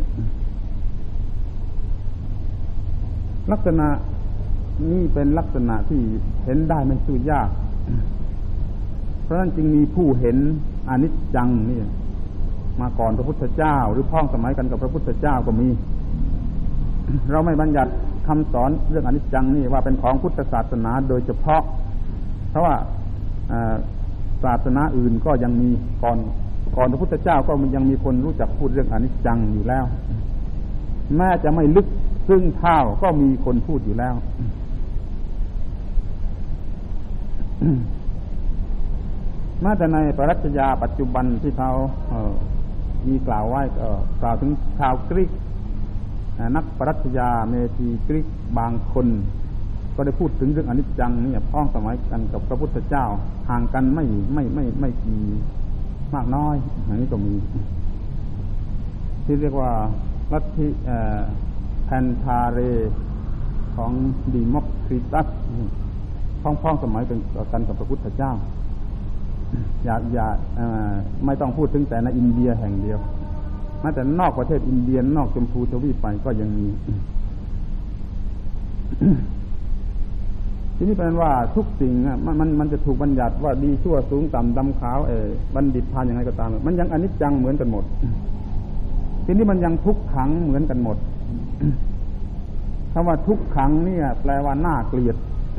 ลักษณะนี้เป็นลักษณะที่เห็นได้ไม่สู้ยากเพราะฉะนั้นจึงมีผู้เห็นอนิจจังนี่มาก่อนพระพุทธเจ้าหรือพ้องสมัยกันกับพระพุทธเจ้าก็มีเราไม่บัญญัติคำสอนเรื่องอนิจจังนี่ว่าเป็นของพุทธศาสนาโดยเฉพาะเพราะว่าศาสนาอื่นก็ยังมีก่อนพระพุทธเจ้าก็ยังมีคนรู้จักพูดเรื่องอนิจจังอยู่แล้วแม้จะไม่ลึกซึ้งเท่าก็มีคนพูดอยู่แล้วแม้แต่ในปรัชญาปัจจุบันที่เขามีกล่าวไว้กล่าวถึงชาวกรีกนักปรัชญาเมธีกรีกบางคนก็ได้พูดถึงเรื่องอนิจจังนี่พ้องสมัยกันกับพระพุทธเจ้าห่างกันไม่กี่มากน้อยอย่างนี้ก็มีที่เรียกว่าลัทธิแพนทาเรของดีมอกคริตัสพ้องสมัยกันกับพระพุทธเจ้าอย่าไม่ต้องพูดถึงแต่ในอินเดียแห่งเดียวแม้แต่นอกประเทศอินเดียนอกชมพูทวีปไปก็ยังมีทีนี้เป็นว่าทุกสิ่งมันจะถูกบัญญัติว่าดีชั่วสูงต่ำดำขาวบัณฑิตพาลยังไงก็ตามมันยังอนิจจังเหมือนกันหมดทีนี้มันยังทุกขังเหมือนกันหมดคำว่าทุกขังนี่แปลว่าน่าเกลียด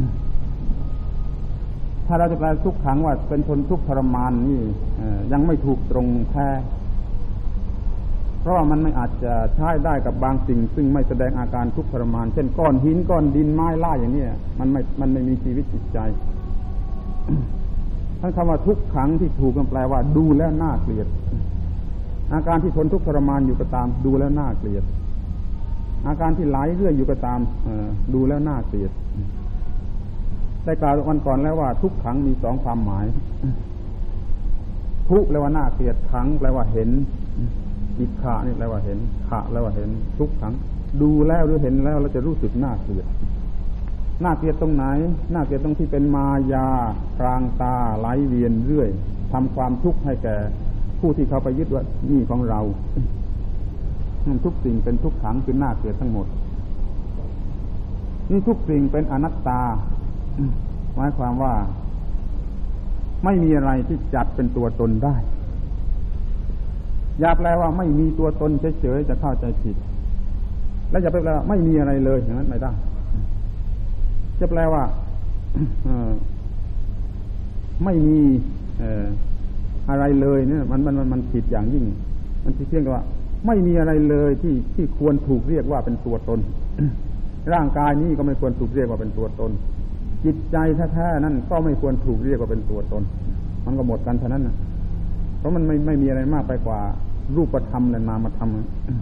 ถ้าเราจะแปลทุกขังว่าเป็นทนทุกข์ทรมานนี่ยังไม่ถูกตรงแท้เพราะว่ามันไม่อาจจะใช้ได้กับบางสิ่งซึ่งไม่แสดงอาการทุกข์ทรมานเช่นก้อนหินก้อนดินไม้ล่าอย่างนี้มันไม่มีชีวิตจิตใจทั้งคำว่าทุกขังที่ถูกมันแปลว่าดูแล้วน่าเกลียดอาการที่ทนทุกข์ทรมานอยู่ก็ตามดูแล้วน่าเกลียดอาการที่ไหลเรื่อยอยู่ก็ตามดูแล้วน่าเกลียดได้กล่าววันก่อนแล้วว่าทุกขังมี2ความหมายทุแปลว่าน่าเกลียดขังแปลว่าเห็นอิขะนี่แปลว่าเห็นขะแปลว่าเห็นทุกขังดูแล้วหรือเห็นแล้วเราจะรู้สึกน่าเกลียดน่าเกลียดตรงไหนน่าเกลียดตรงที่เป็นมายากลางตาไหลเวียนเรื่อยทำความทุกข์ให้แก่ผู้ที่เขาไปยึดว่านี่ของเราทุกสิ่งเป็นทุกขังคือน่าเกลียดทั้งหมดนี่ทุกสิ่งเป็นอนัตตาหมายความว่าไม่มีอะไรที่จัดเป็นตัวตนได้อย่าแปลว่าไม่มีตัวตนเฉยๆจะเข้าใจผิดและอย่าไปแปลว่าไม่มีอะไรเลยอย่างนั้นไม่ได้จะแปลว่าไม่มีอะไรเลยเนี่ยมันผิดอย่างยิ่งมันเพียงแต่ว่าไม่มีอะไรเลยที่ควรถูกเรียกว่าเป็นตัวตน ร่างกายนี้ก็ไม่ควรถูกเรียกว่าเป็นตัวตนจิตใจแท้ๆนั่นก็ไม่ควรถูกเรียกว่าเป็นตัวตนมันก็หมดกันเท่านั้นนะเพราะมันไม่มีอะไรมากไปกว่ารูปธรรมและนามธรรม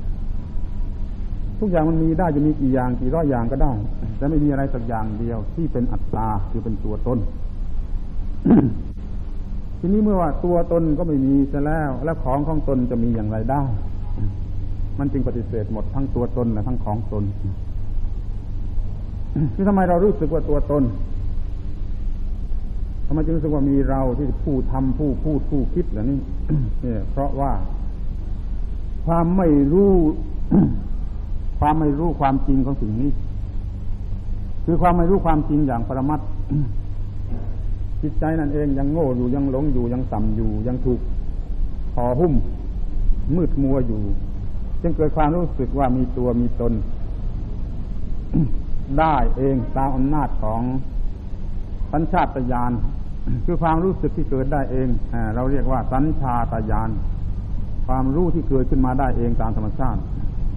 ทุกอย่างมันมีได้จะมีกี่อย่างกี่ร้อยอย่างก็ได้แต่ไม่มีอะไรสักอย่างเดียวที่เป็นอัตตาคือเป็นตัวตน ทีนี้เมื่อว่าตัวตนก็ไม่มีซะแล้วของของตนจะมีอย่างไรได้มันจึงปฏิเสธหมดทั้งตัวตนและทั้งของตนที่ทำไมเรารู้สึกว่าตัวตนทำไมจึงรู้สึกว่ามีเราที่ผู้ทำผู้พูดผู้คิดอย่างนี้ เนี่ยเพราะว่าความไม่รู้ ความจริงของสิ่งนี้คือความไม่รู้ความจริงอย่างปรมัตถ์จิตใจนั่นเองยังโง่อยู่ยังหลงอยู่ยังต่ำอยู่ยังถูกห่อหุ้มมืดมัวอยู่จึงเกิดความรู้สึกว่ามีตัวมีตน ได้เองตามอำนาจของสัญชาตญาณคือความรู้สึกที่เกิดได้เองเราเรียกว่าสัญชาตญาณความรู้ที่เกิดขึ้นมาได้เองตามธรรมชาติ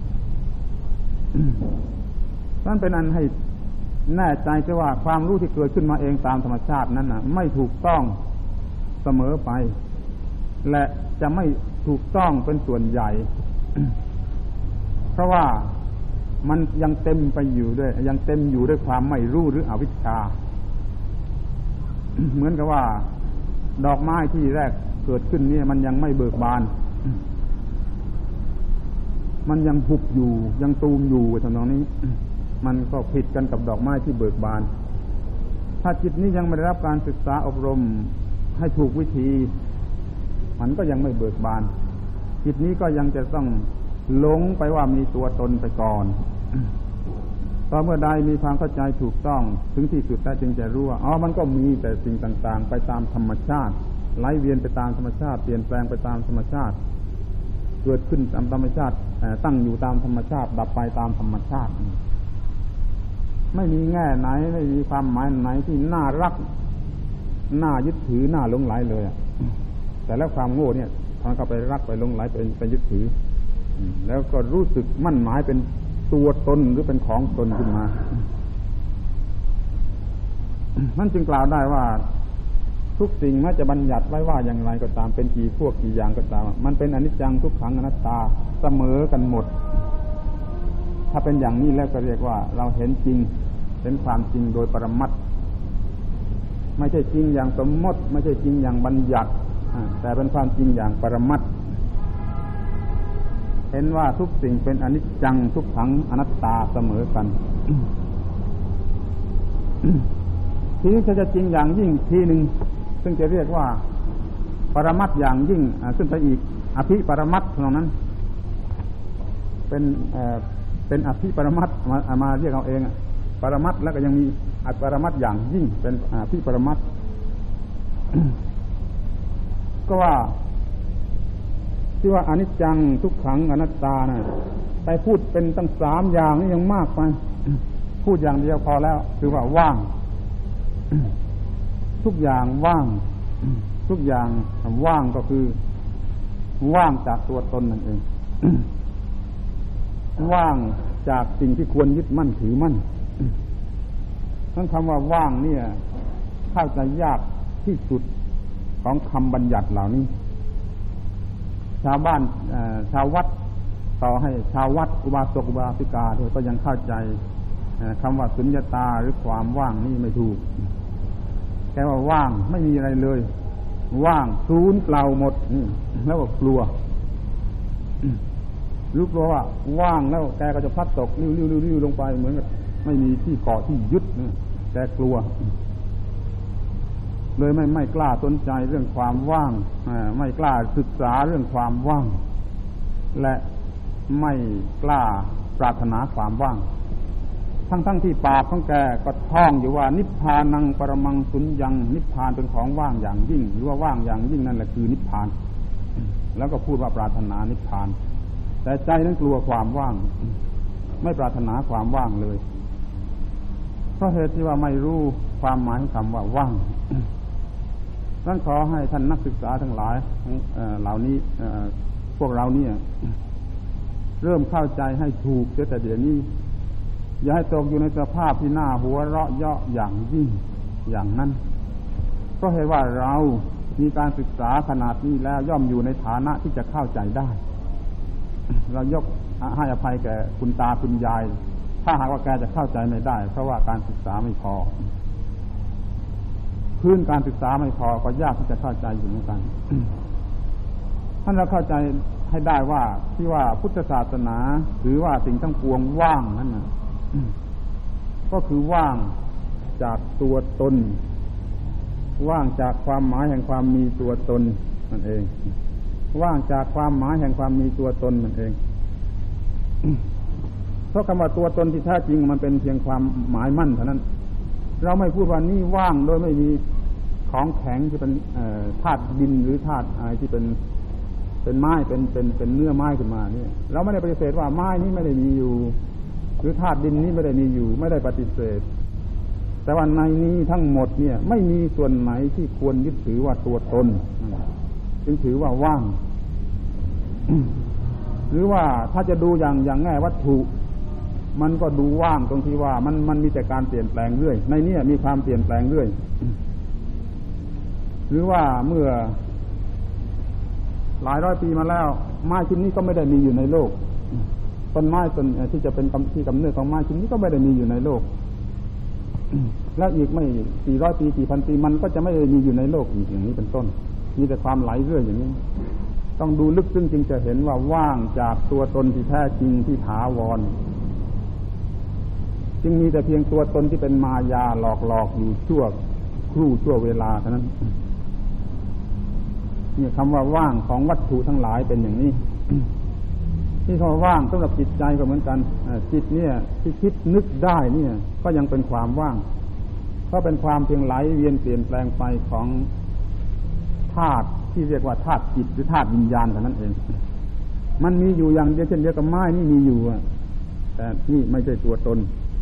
นั่นเป็นอันให้แน่ใจว่าความรู้ที่เกิดขึ้นมาเองตามธรรมชาตินั้นไม่ถูกต้องเสมอไปและจะไม่ถูกต้องเป็นส่วนใหญ่ เพราะว่ามันยังเต็มไปอยู่ด้วยยังเต็มอยู่ด้วยความไม่รู้หรืออวิชชา เหมือนกับว่าดอกไม้ที่แรกเกิดขึ้นนี่มันยังไม่เบิกบานมันยังหุบอยู่ยังตูมอยู่ทำนองนี้ มันก็ผิดกันกับดอกไม้ที่เบิกบานถ้าจิตนี้ยังไม่ได้รับการศึกษาอบรมให้ถูกวิธีมันก็ยังไม่เบิกบานจิตนี้ก็ยังจะต้องหลงไปว่ามีตัวตนไปก่อนพอเมื่อใดมีความเข้าใจถูกต้องถึงที่สุดแล้วจึงจะรู้ว่ามันก็มีแต่สิ่งต่างๆไปตามธรรมชาติไหลเวียนไปตามธรรมชาติเปลี่ยนแปลงไปตามธรรมชาติเกิดขึ้นตามธรรมชาติตั้งอยู่ตามธรรมชาติดับไปตามธรรมชาติไม่มีแง่ไหนไม่มีความหมายไหนที่น่ารักน่ายึดถือน่าหลงไหลเลยแต่แล้วความโง่เนี่ยมันก็ไปรักไปหลงไหลไปยึดถือแล้วก็รู้สึกมั่นหมายเป็นตัวตนหรือเป็นของตนขึ้นมามันจึงกล่าวได้ว่าทุกสิ่งแม้จะบัญญัติไว้ว่าอย่างไรก็ตามเป็นกี่พวกกี่อย่างก็ตามมันเป็นอนิจจังทุกขังอนัตตาเสมอกันหมดถ้าเป็นอย่างนี้แล้วก็เรียกว่าเราเห็นจริงเป็นความจริงโดยปรมัตถ์ไม่ใช่จริงอย่างสมมติไม่ใช่จริงอย่างบัญญัติแต่เป็นความจริงอย่างปรมัตถ์เห็นว่าทุกสิ่งเป็นอนิจจังทุกขังอนัตตาเสมอกัน ทีนี้จะจริงอย่างยิ่งทีหนึ่งซึ่งจะเรียกว่าปรมัตถ์อย่างยิ่งขึ้นไปอีกอภิปรมัตถ์ตรงนั้นเป็นอภิปรมัตถ์มาเรียกเอาเองปรมัตถ์แล้วก็ยังมีอปรมัตถ์อย่างยิ่งเป็นพิปรมัตถ์ ก็ว่าที่ว่าอนิจจังทุกขังอนัตตานะไปพูดเป็นตั้ง3อย่างนี่ยังมากไป พูดอย่างเดียวพอแล้วคือว่าว่าง ทุกอย่างว่าง ทุกอย่างว่างก็คือว่างจากตัวตนนั่นเอง ว่างจากสิ่งที่ควรยึดมั่นถือมั่น ทั้งคำว่าว่างเนี่ยเข้าใจยากที่สุดของคำบัญญัติเหล่านี้ชาวบ้านชาววัดต่อให้ชาววัดอุบาสกอุบาสิกาด้วยก็ยังเข้าใจคำว่าสุญญตาหรือความว่างนี่ไม่ถูกแค่ว่าว่างไม่มีอะไรเลยว่างศูนย์เปล่าหมดแล้วก็กลัวรู้กลัวว่าว่างแล้วแกก็จะพลัดตกลิ้วๆลงไปเหมือนกับไม่มีที่เกาะที่ยึดแกกลัวเลยไม่กล้าสนใจเรื่องความว่างไม่กล้าศึกษาเรื่องความว่างและไม่กล้าปรารถนาความว่างทั้งที่ปากของแกก็ท่องอยู่ว่านิพพานังปรมังสุญญังนิพพานเป็นของว่างอย่างยิ่งหรือว่าว่างอย่างยิ่งนั่นแหละคือนิพพานแล้วก็พูดว่าปรารถนานิพพานแต่ใจนั้นกลัวความว่างไม่ปรารถนาความว่างเลยเพราะเหตุที่ว่าไม่รู้ความหมายของคำว่าว่างนั่นขอให้ท่านนักศึกษาทั้งหลายเหล่านี้พวกเราเนี่ยเริ่มเข้าใจให้ถูกแต่เดี๋ยวนี้อย่าให้ตกอยู่ในสภาพที่น่าหัวเราะเยาะอย่างยิ่งอย่างนั้นเพราะเหตุว่าเรามีการศึกษาขนาดนี้แล้วย่อมอยู่ในฐานะที่จะเข้าใจได้เรายกให้อภัยแก่คุณตาคุณยายถ้าหากว่าแกจะเข้าใจไม่ได้เพราะว่าการศึกษาไม่พอพื้นการศึกษาไม่พอก็ยากที่จะเข้าใจอยู่เหมือนกันท่านเราเข้าใจให้ได้ว่าที่ว่าพุทธศาสนาหรือว่าสิ่งทั้งปวงว่างนั่นน่ะก็คือว่างจากตัวตนว่างจากความหมายแห่งความมีตัวตนนั่นเองว่างจากความหมายแห่งความมีตัวตนนั่นเองเพราะคำว่าตัวตนที่แท้จริงมันเป็นเพียงความหมายมั่นเท่านั้นเราไม่พูดว่านี่ว่างโดยไม่มีของแข็งที่เป็นธาตุดินหรือธาตุอะไรที่เป็นไม้เป็นเนื้อไม้ขึ้นมาเนี่ยเราไม่ได้ปฏิเสธว่าไม้นี้ไม่ได้มีอยู่หรือธาตุดินนี้ไม่ได้มีอยู่ไม่ได้ปฏิเสธแต่ว่าในนี้ทั้งหมดเนี่ยไม่มีส่วนไหนที่ควรยึดถือว่าตัวตนจึงถือว่าว่าง หรือว่าถ้าจะดูอย่างแง่วัตถุมันก็ดูว่างตรงที่ว่ามันมีแต่การเปลี่ยนแปลงเรื่อยในนี้มีความเปลี่ยนแปลงเรื่อยหรือว่าเมื่อหลายร้อยปีมาแล้วไม้ชิ้นนี้ก็ไม่ได้มีอยู่ในโลกต้นไม้ต้นที่จะเป็นที่กำเนิดของไม้ชิ้นนี้ก็ไม่ได้มีอยู่ในโลกแล้วอีกไม่400 ปีกี่พันปีมันก็จะไม่ได้มีอยู่ในโลกอีกอย่างนี้เป็นต้นมีแต่ความไหลเรื่อยอย่างนี้ต้องดูลึกซึ้งจึงจะเห็นว่าว่างจากตัวตนที่แท้จริงที่ถาวรจึงมีแต่เพียงตัวตนที่เป็นมายาหลอกอยู่ชั่วครู่ชั่วเวลาเท่านั้นนี่คำว่าว่างของวัตถุทั้งหลายเป็นอย่างนี้ ที่คำว่าว่างสำหรับจิตใจก็เหมือนกันจิตเนี่ยที่คิดนึกได้เนี่ยก็ยังเป็นความว่างเพราะเป็นความเพียงไหลเวียนเปลี่ยนแปลงไปของธาตุที่เรียกว่าธาตุจิตหรือธาตุวิญญาณเท่านั้นเองมันมีอยู่อย่างเดียวเช่นเดียวกับไม้นี่มีอยู่แต่นี่ไม่ใช่ตัวตน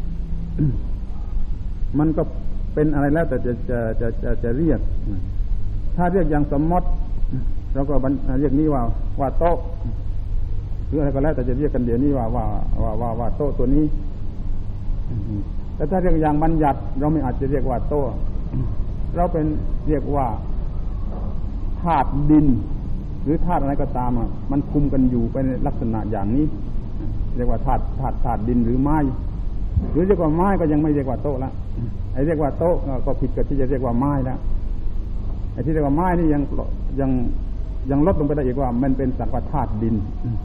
มันก็เป็นอะไรแล้วแต่จะเรียกถ้าเรียกอย่างสมมติเราก็เรียกนี้ว่าโต๊ะหรืออะไรก็แล้วแต่จะเรียกกันเดี๋ยวนี้ว่าโต๊ะตัวนี้แต่ถ้าเรียกอย่างบัญญัติเราไม่อาจจะเรียกว่าโต๊ะเราเป็นเรียกว่าธาตุดินหรือธาตุอะไรก็ตามมันคุมกันอยู่ไปในลักษณะอย่างนี้เรียกว่าธาตุดินหรือไม้หรือเรียกว่าไม้ก็ยังไม่เรียกว่าโต๊ะละไอ้เรียกว่าโต๊ะก็ผิดกับที่จะเรียกว่าไม้แล้วไอ้ที่เรียกว่าไม้นี่ยังลดลงไปได้อีกว่ามันเป็นสังขารธาตุดิน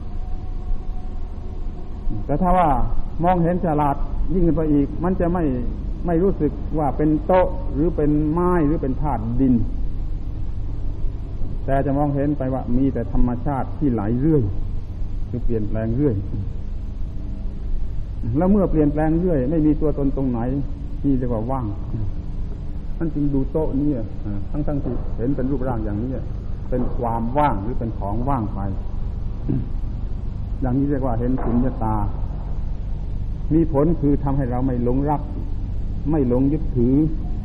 แต่ถ้าว่ามองเห็นฉลาดยิ่งขึ้นไปอีกมันจะไม่รู้สึกว่าเป็นโต๊ะหรือเป็นไม้หรือเป็นธาตุดินแต่จะมองเห็นไปว่ามีแต่ธรรมชาติที่ไหลเรื่อยคือเปลี่ยนแปลงเรื่อยแล้วเมื่อเปลี่ยนแปลงเรื่อยไม่มีตัวตนตรงไหนนี่เรียกว่าว่างท่านจึงดูโต๊ะนี้ทั้งที่เห็นเป็นรูปร่างอย่างนี้เป็นความว่างหรือเป็นของว่างไปอย่างนี้เรียกว่าเห็นสุญญตามีผลคือทำให้เราไม่หลงรักไม่หลงยึดถือ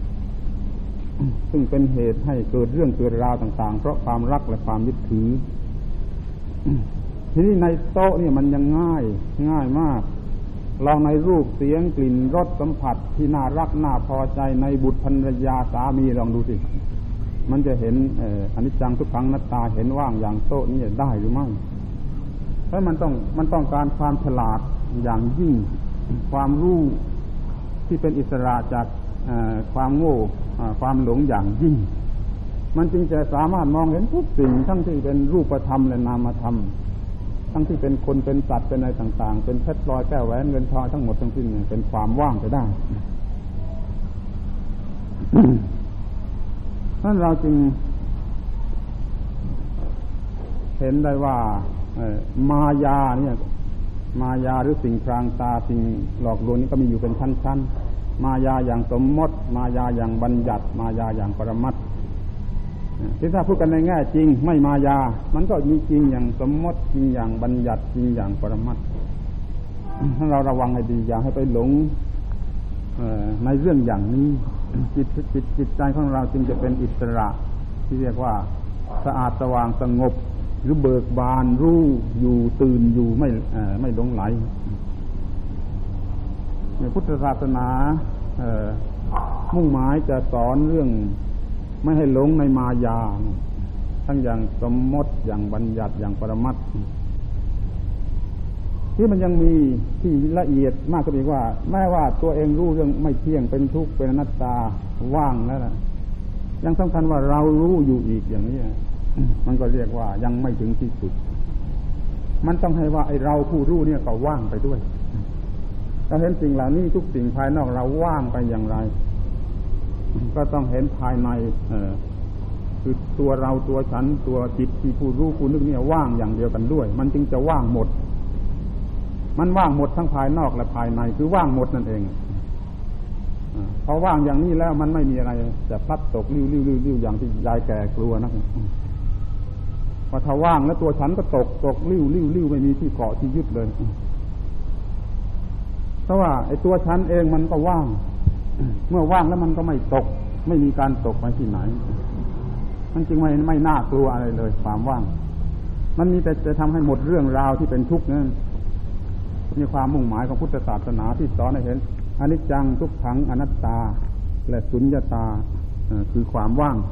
ซึ่งเป็นเหตุให้เกิดเรื่องเกิดราวต่างๆเพราะความรักและความยึดถือทีนี้ในโต๊ะนี่มันยังง่ายมากลองในรูปเสียงกลิ่นรสสัมผัสที่น่ารักน่าพอใจในบุตรภรรยาสามีลองดูสิมันจะเห็นอนิจจังทุกขังอนัตตาเห็นว่างอย่างโต๊ะนี้ได้หรือไม่เพราะมันต้องการความฉลาดอย่างยิ่งความรู้ที่เป็นอิสระจากความโง่ความหลงอย่างยิ่งมันจึงจะสามารถมองเห็นทุกสิ่งทั้งที่เป็นรูปธรรมและนามธรรมทั้งที่เป็นคนเป็นสัตว์เป็นอะไรต่างๆเป็นเพชรพลอยแก้วแหวนเงินทองทั้งหมดทั้งสิ้นเป็นความว่างไปได้ นั่นเราจึงเห็นได้ว่ามายาเนี่ยมายาหรือสิ่งพรางตาสิ่งหลอกลวงนี้ก็มีอยู่เป็นชั้นๆมายาอย่างสมมติมายาอย่างบัญญัติมายาอย่างปรมัตถ์ที่ถ้าพูดกันในแง่จริงไม่มายามันก็มีจริงอย่างสมมติจริงอย่างบัญญัติจริงอย่างปรมัตถ์ถ้าเราระวังให้ดีอย่าให้ไปหลงในเรื่องอย่างนี้จิตใจของเราจึงจะเป็นอิสระที่เรียกว่าสะอาดสว่างสงบหรือเบิกบานรู้อยู่ตื่นอยู่ไม่หลงไหลในพุทธศาสนามุ่งหมายจะสอนเรื่องไม่ให้หลงในมายาทั้งอย่างสมมติอย่างบัญญัติอย่างปรมัตถ์ที่มันยังมีที่ละเอียดมากก็อีกว่าแม้ว่าตัวเองรู้เรื่องไม่เที่ยงเป็นทุกข์เป็นอนัตตาว่างแล้วล่ะยังสำคัญว่าเรารู้อยู่อีกอย่างนี้มันก็เรียกว่ายังไม่ถึงที่สุดมันต้องให้ว่าไอ้เราผู้รู้เนี่ยก็ว่างไปด้วยถ้าเห็นสิ่งเหล่านี้ทุกสิ่งภายนอกเราว่างไปอย่างไรก็ต้องเห็นภายในคือตัวเราตัวฉันตัวจิตที่ผู้รู้ผู้นึกเนี่ยว่างอย่างเดียวกันด้วยมันจึงจะว่างหมดมันว่างหมดทั้งภายนอกและภายในคือว่างหมดนั่นเองพอว่างอย่างนี้แล้วมันไม่มีอะไรจะพลัดตกลิ้วอย่างที่ยายแก่กลัวนะพอถ้าว่างแล้วตัวฉันก็ตกลิ้วไม่มีที่เกาะที่ยึดเลยเพราะว่าไอ้ตัวฉันเองมันก็ว่างเมื่อว่างแล้วมันก็ไม่ตกไม่มีการตกไปที่ไหนมันจึงไม่น่ากลัวอะไรเลยความว่างมันมีแต่จะทำให้หมดเรื่องราวที่เป็นทุกข์นั่นมีความมุ่งหมายของพุทธศาสนาที่สอนให้เห็นอนิจจังทุกขังอนัตตาและสุญญตาคือความว่าง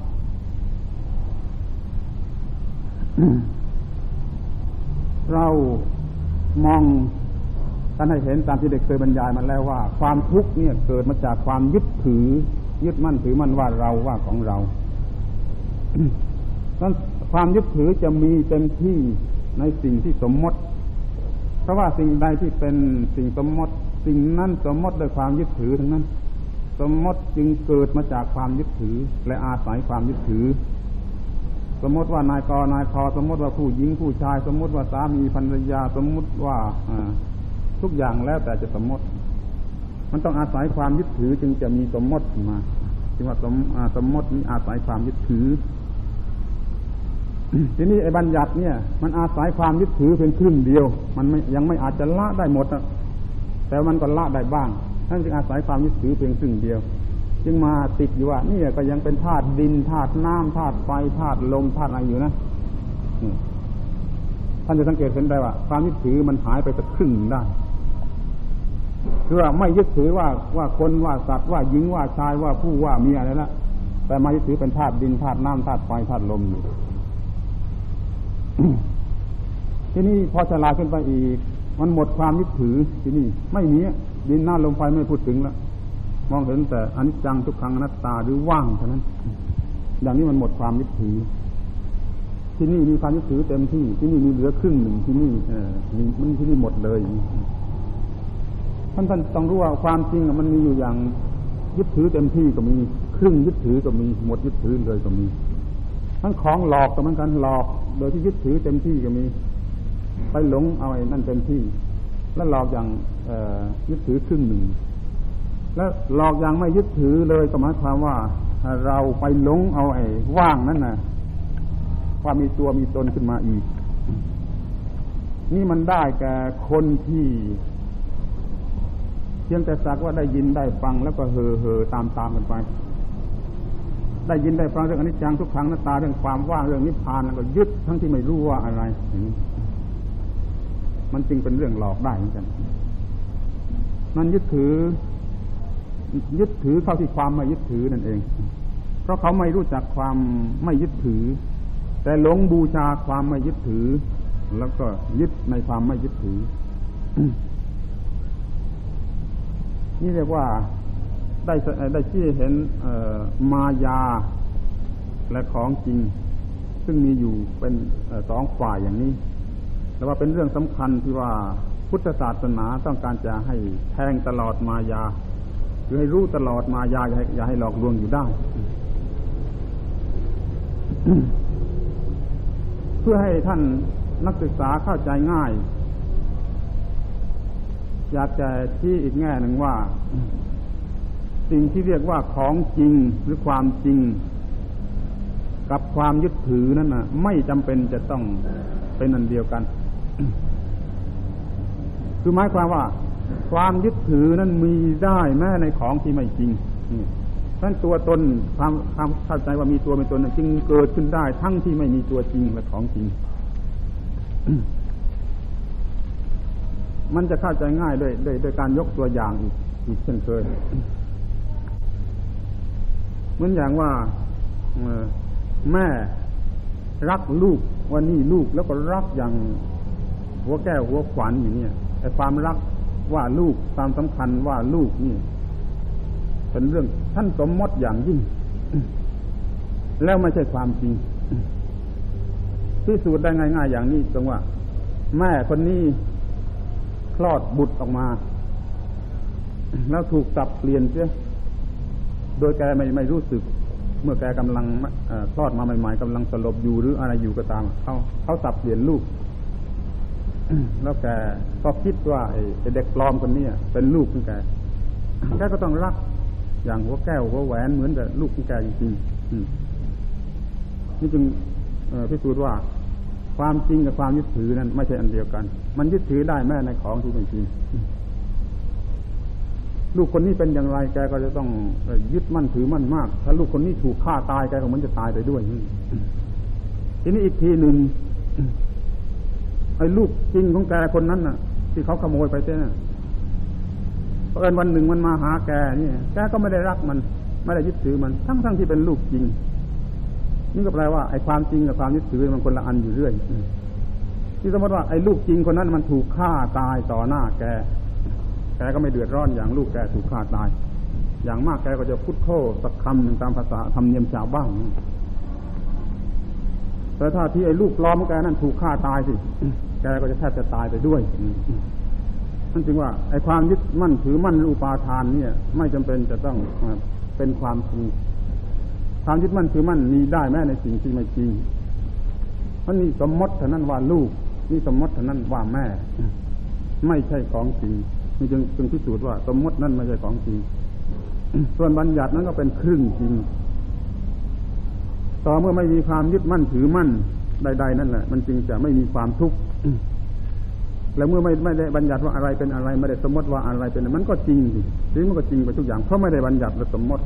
เรามองท่านให้เห็นตามที่เด็กเคยบรรยายมาแล้วว่าความทุกข์เนี่ยเกิดมาจากความยึดถือยึดมั่นถือมั่นว่าเราว่าของเรานั้นความยึดถือจะมีเต็มที่ในสิ่งที่สมมติเพราะว่าสิ่งใดที่เป็นสิ่งสมมติสิ่งนั้นสมมติด้วยความยึดถือทั้งนั้นสมมติจึงเกิดมาจากความยึดถือและอาศัยความยึดถือสมมติว่านายกนายพสมมติว่าผู้หญิงผู้ชายสมมติว่าสามีภรรยาสมมติว่าทุกอย่างแล้วแต่จะสมมติมันต้องอาศัยความยึดถือจึงจะมีสมมติมาจึงว่าสมมตินี้อาศัยความยึดถือ ทีนี้ไอ้บัญญัติเนี่ยมันอาศัยความยึดถือเพียงครึ่งเดียวมันยังไม่อาจจะละได้หมดแต่มันก็ละได้บ้างนั่นจึงอาศัยความยึดถือเพียงครึ่งเดียวจึงมาติดอยู่ว่านี่ก็ยังเป็นธาตุดินธาตุน้ำธาตุไฟธาตุลมธาตุอะไรอยู่นะท่านจะสังเกตเห็นได้ว่าความยึดถือมันหายไปสักครึ่งได้คือว่าไม่ยึดถือว่าคนว่าสัตว์ว่าหญิงว่าชายว่าผู้ว่าเมียอะไรนะแต่มายึดถือเป็นธาตุดินธาตุน้ำธาตุไฟธาตุลมอยู่ ที่นี่พอฉลาดขึ้นไปอีกมันหมดความยึดถือที่นี่ไม่มีดินน้ำลมไฟไม่พูดถึงแล้วมองเห็นแต่อนิจจังทุกขังอนัตตาหรือว่างเท่านั้นอย่างนี้มันหมดความยึดถือที่นี่มีความยึดถือเต็มที่ที่นี่มีเหลือครึ่งหนึ่งที่นี่มันที่นี่หมดเลยท่านต้องรู้ว่าความจริงมันมีอยู่อย่างยึดถือเต็มที่ก็มีครึ่งยึดถือก็มีหมดยึดถือเลยก็มีทั้งของหลอกก็เหมือนกันหลอกโดยที่ยึดถือเต็มที่ก็มีไปหลงเอาไอ้นั่นเต็มที่แล้วหลอกอย่างยึดถือครึ่งหนึ่งแล้วหลอกอย่างไม่ยึดถือเลยก็หมายความว่าเราไปหลงเอาไอ้ว่างนั่นน่ะว่ามีตัวมีตนขึ้นมาอีกนี่มันได้แก่คนที่เพียงแต่สักว่าได้ยินได้ฟังแล้วก็เห่อตามกันไปได้ยินได้ฟังเรื่องอนิจจังทุกขังอนัตตาเรื่องความว่างเรื่องนิพพานแล้วก็ยึดทั้งที่ไม่รู้ว่าอะไรมันจึงเป็นเรื่องหลอกได้เหมือนกันมันยึดถือเข้าที่ความไม่ยึดถือนั่นเองเพราะเขาไม่รู้จักความไม่ยึดถือแต่หลงบูชาความไม่ยึดถือแล้วก็ยึดในความไม่ยึดถือ นี่เรียกว่าได้ชี้เห็นมายาและของจริงซึ่งมีอยู่เป็นสองฝ่ายอย่างนี้แต่ว่าเป็นเรื่องสำคัญที่ว่าพุทธศาสนาต้องการจะให้แทงตลอดมายาคือให้รู้ตลอดมายาอย่าให้หลอกลวงอยู่ได้ เพื่อให้ท่านนักศึกษาเข้าใจง่ายอยากจะชี้อีกแง่หนึ่งว่าสิ่งที่เรียกว่าของจริงหรือความจริงกับความยึดถือนั้นน่ะไม่จำเป็นจะต้องเป็นอันเดียวกัน คือหมายความว่าความยึดถือนั้นมีได้แม้ในของที่ไม่จริงเพราะฉะนั้นตัวตนความเข้าใจว่ามีตัวเป็นตนจึงเกิดขึ้นได้ทั้งที่ไม่มีตัวจริงและของจริง มันจะเข้าใจง่ายด้วยการยกตัวอย่างอีกเช่นเคยเหมือนอย่างว่าแม่รักลูกว่านี่ลูกแล้วก็รักอย่างหัวแก้วหัวขวัญอย่างนี้ไอ้ความรักว่าลูกความสำคัญว่าลูกนี่เป็นเรื่องท่านสมมติอย่างยิ่งแล้วไม่ใช่ความจริงพิสูจน์ได้ง่ายๆอย่างนี้ตรงว่าแม่คนนี้คลอดบุตรออกมาแล้วถูกสับเปลี่ยนเสียโดยแกไม่รู้สึกเมื่อแกกำลังคลอดมาใหม่ๆกำลังสลบอยู่หรืออะไรอยู่ก็ตามเขาสับเปลี่ยนลูก แล้วแกก็คิดว่าไอ้เด็กปลอมคนนี้เป็นลูกของแกก็ต้องรักอย่างหัวแก้วหัวแหวนเหมือนกับลูกของแกจริงๆนี่จึงพิสูจน์ว่าความจริงกับความยึดถือนั้นไม่ใช่อันเดียวกันมันยึดถือได้แม้ในของที่ไม่จริงลูกคนนี้เป็นอย่างไรแกก็จะต้องยึดมั่นถือมั่นมากถ้าลูกคนนี้ถูกฆ่าตายแกก็เหมือนจะตายไปด้วยทีนี้อีกทีหนึ่งไอ้ลูกจริงของแกคนนั้นน่ะที่เขาขโมยไปเสียน่ะเพราะวันหนึ่งมันมาหาแกนี่แกก็ไม่ได้รักมันไม่ได้ยึดถือมันทั้งที่เป็นลูกจริงนี่ก็แปลว่าไอ้ความจริงกับความยึดถือมันคนละอันอยู่เรื่อยที่สมมติว่าไอ้ลูกจริงคนนั้นมันถูกฆ่าตายต่อหน้าแกก็ไม่เดือดร้อนอย่างลูกแกถูกฆ่าตายอย่างมากแกก็จะพูดโทษสักคำหนึ่งตามภาษาธรรมเนียมชาวบ้านแต่ถ้าที่ไอ้ลูกปลอมแกนั่นถูกฆ่าตายสิแกก็จะแทบจะตายไปด้วยนั่นจึงว่าไอ้ความยึดมั่นถือมั่นอุปาทานเนี่ยไม่จำเป็นจะต้องเป็นความจริงความยึดมั่นถือมั่นมีได้แม้ในสิ่งที่ไม่จริงมันนี่สมมติเท่านั้นว่าลูกนี่สมมติเท่านั้นว่าแม่ไม่ใช่ของจริงนี่จึงพิสูจน์ว่าสมมตินั่นไม่ใช่ของจริงส่วนบัญญัตินั้นก็เป็นครึ่งจริงต่อเมื่อไม่มีความยึดมั่นถือมั่นใดๆนั่นแหละมันจึงจะไม่มีความทุกข์แล้วเมื่อไม่ได้บัญญัติว่าอะไรเป็นอะไรไม่ได้สมมติว่าอะไรเป็นมันก็จริงสิจริงมันก็จริงไปทุกอย่างเพราะไม่ได้บัญญัติและสมมติ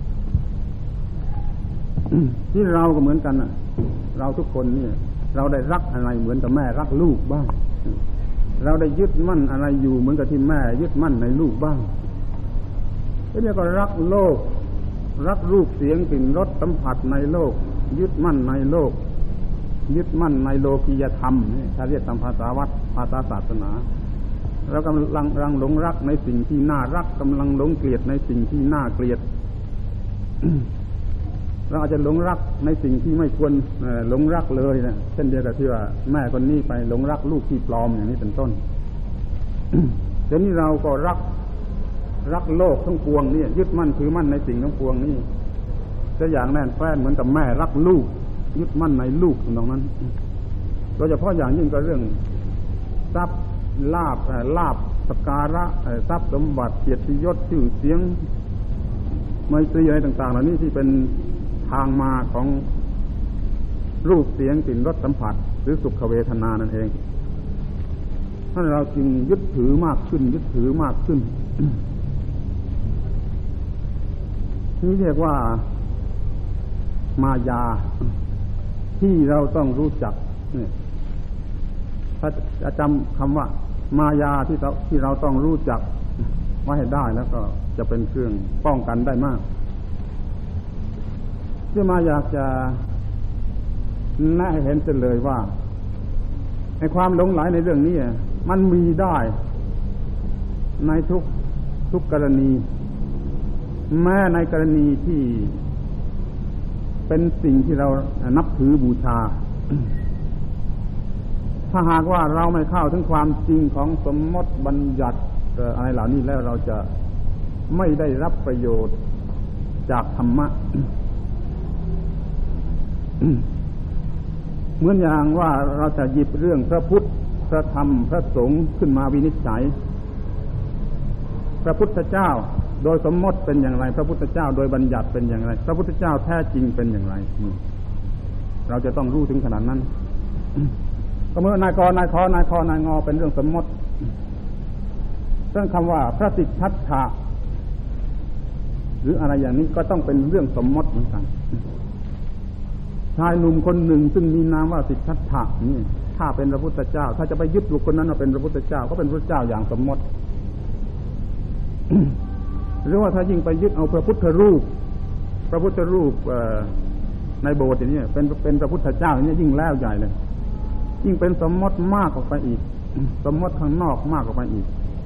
ที่เราก็เหมือนกันน่ะเราทุกคนเนี่ยเราได้รักอะไรเหมือนกับแม่รักลูกบ้างเราได้ยึดมั่นอะไรอยู่เหมือนกับที่แม่ยึดมั่นในลูกบ้างนี่ก็รักโลกรักรูปเสียงกลิ่นรสสัมผัสในโลกยึดมั่นในโลกยึดมั่นในโลกียธรรมนี่ถ้าเรียกตามภาษาวัดภาษาศาสนาเรากำลังหลงรักในสิ่งที่น่ารักกำลังหลงเกลียดในสิ่งที่น่าเกลียด เราอาจจะหลงรักในสิ่งที่ไม่ควรหลงรักเลยนะเช่นเดียวกับที่ว่าแม่คนนี้ไปหลงรักลูกที่ปลอมอย่างนี้เป็นต้น เดี๋ยวนี้เราก็รักโลกทั้งปวงนี่ยึดมั่นถือมั่นในสิ่งทั้งปวงนี่จะอย่างแน่นแฟ้นเหมือนกับแม่รักลูกยึดมั่นในลูกตรงนั้นโดยเฉพาะอย่างยิ่งก็เรื่องทรัพย์ลาภสการะทรัพย์สมบัติเกียรติยศชื่อเสียงไมตรีอะไรต่างๆเหล่านี้ที่เป็นทางมาของรูปเสียงกลิ่นรสสัมผัสหรือสุขเวทนานั่นเองนั่นเราจึงยึดถือมากขึ้นยึดถือมากขึ้น นี่เรียกว่ามายาที่เราต้องรู้จักเนี่ยถ้าจะจำคำว่ามายาที่เราต้องรู้จักไว้ให้ได้แล้วก็จะเป็นเครื่องป้องกันได้มากที่มาอยากจะแนะให้เห็นเสียเลยว่าในความหลงไหลในเรื่องนี้มันมีได้ในทุกกรณีแม้ในกรณีที่เป็นสิ่งที่เรานับถือบูชาถ้าหากว่าเราไม่เข้าถึงความจริงของสมมติบัญญัติอะไรเหล่านี้แล้วเราจะไม่ได้รับประโยชน์จากธรรมะ เหมือนอย่างว่าเราจะหยิบเรื่องพระพุทธพระธรรมพระสงฆ์ขึ้นมาวินิจฉัยพระพุทธเจ้าโดยสมมติเป็นอย่างไรพระพุทธเจ้าโดยบัญญัติเป็นอย่างไรพระพุทธเจ้าแท้จริงเป็นอย่างไรเราจะต้องรู้ถึงขนาดนั้น ก็เมื่อนายกนายขอนายคอนายงอเป็นเรื่องสมมติเรื่องคำว่าพระสิทธัตถะหรืออะไรอย่างนี้ก็ต้องเป็นเรื่องสมมติเหมือนกันชายหนุ่มคนหนึ่งซึ่งมีนามว่าสิทธัตถะนี่ถ้าเป็นพระพุทธเจ้าถ้าจะไปยึดบุคคลนั้นว่าเป็นพระพุทธเจ้าก็เป็นพระเจ้าอย่างสมมติ หรือว่าถ้ายิ่งไปยึดเอาพระพุทธรูปในโบสถ์อย่างนี้เป็นพระพุทธเจ้าอย่างนี้ยิ่งแล้วใหญ่เลยยิ่งเป็นสมมติมากออกไปอีกสมมติข้างนอกมากออกไปอีก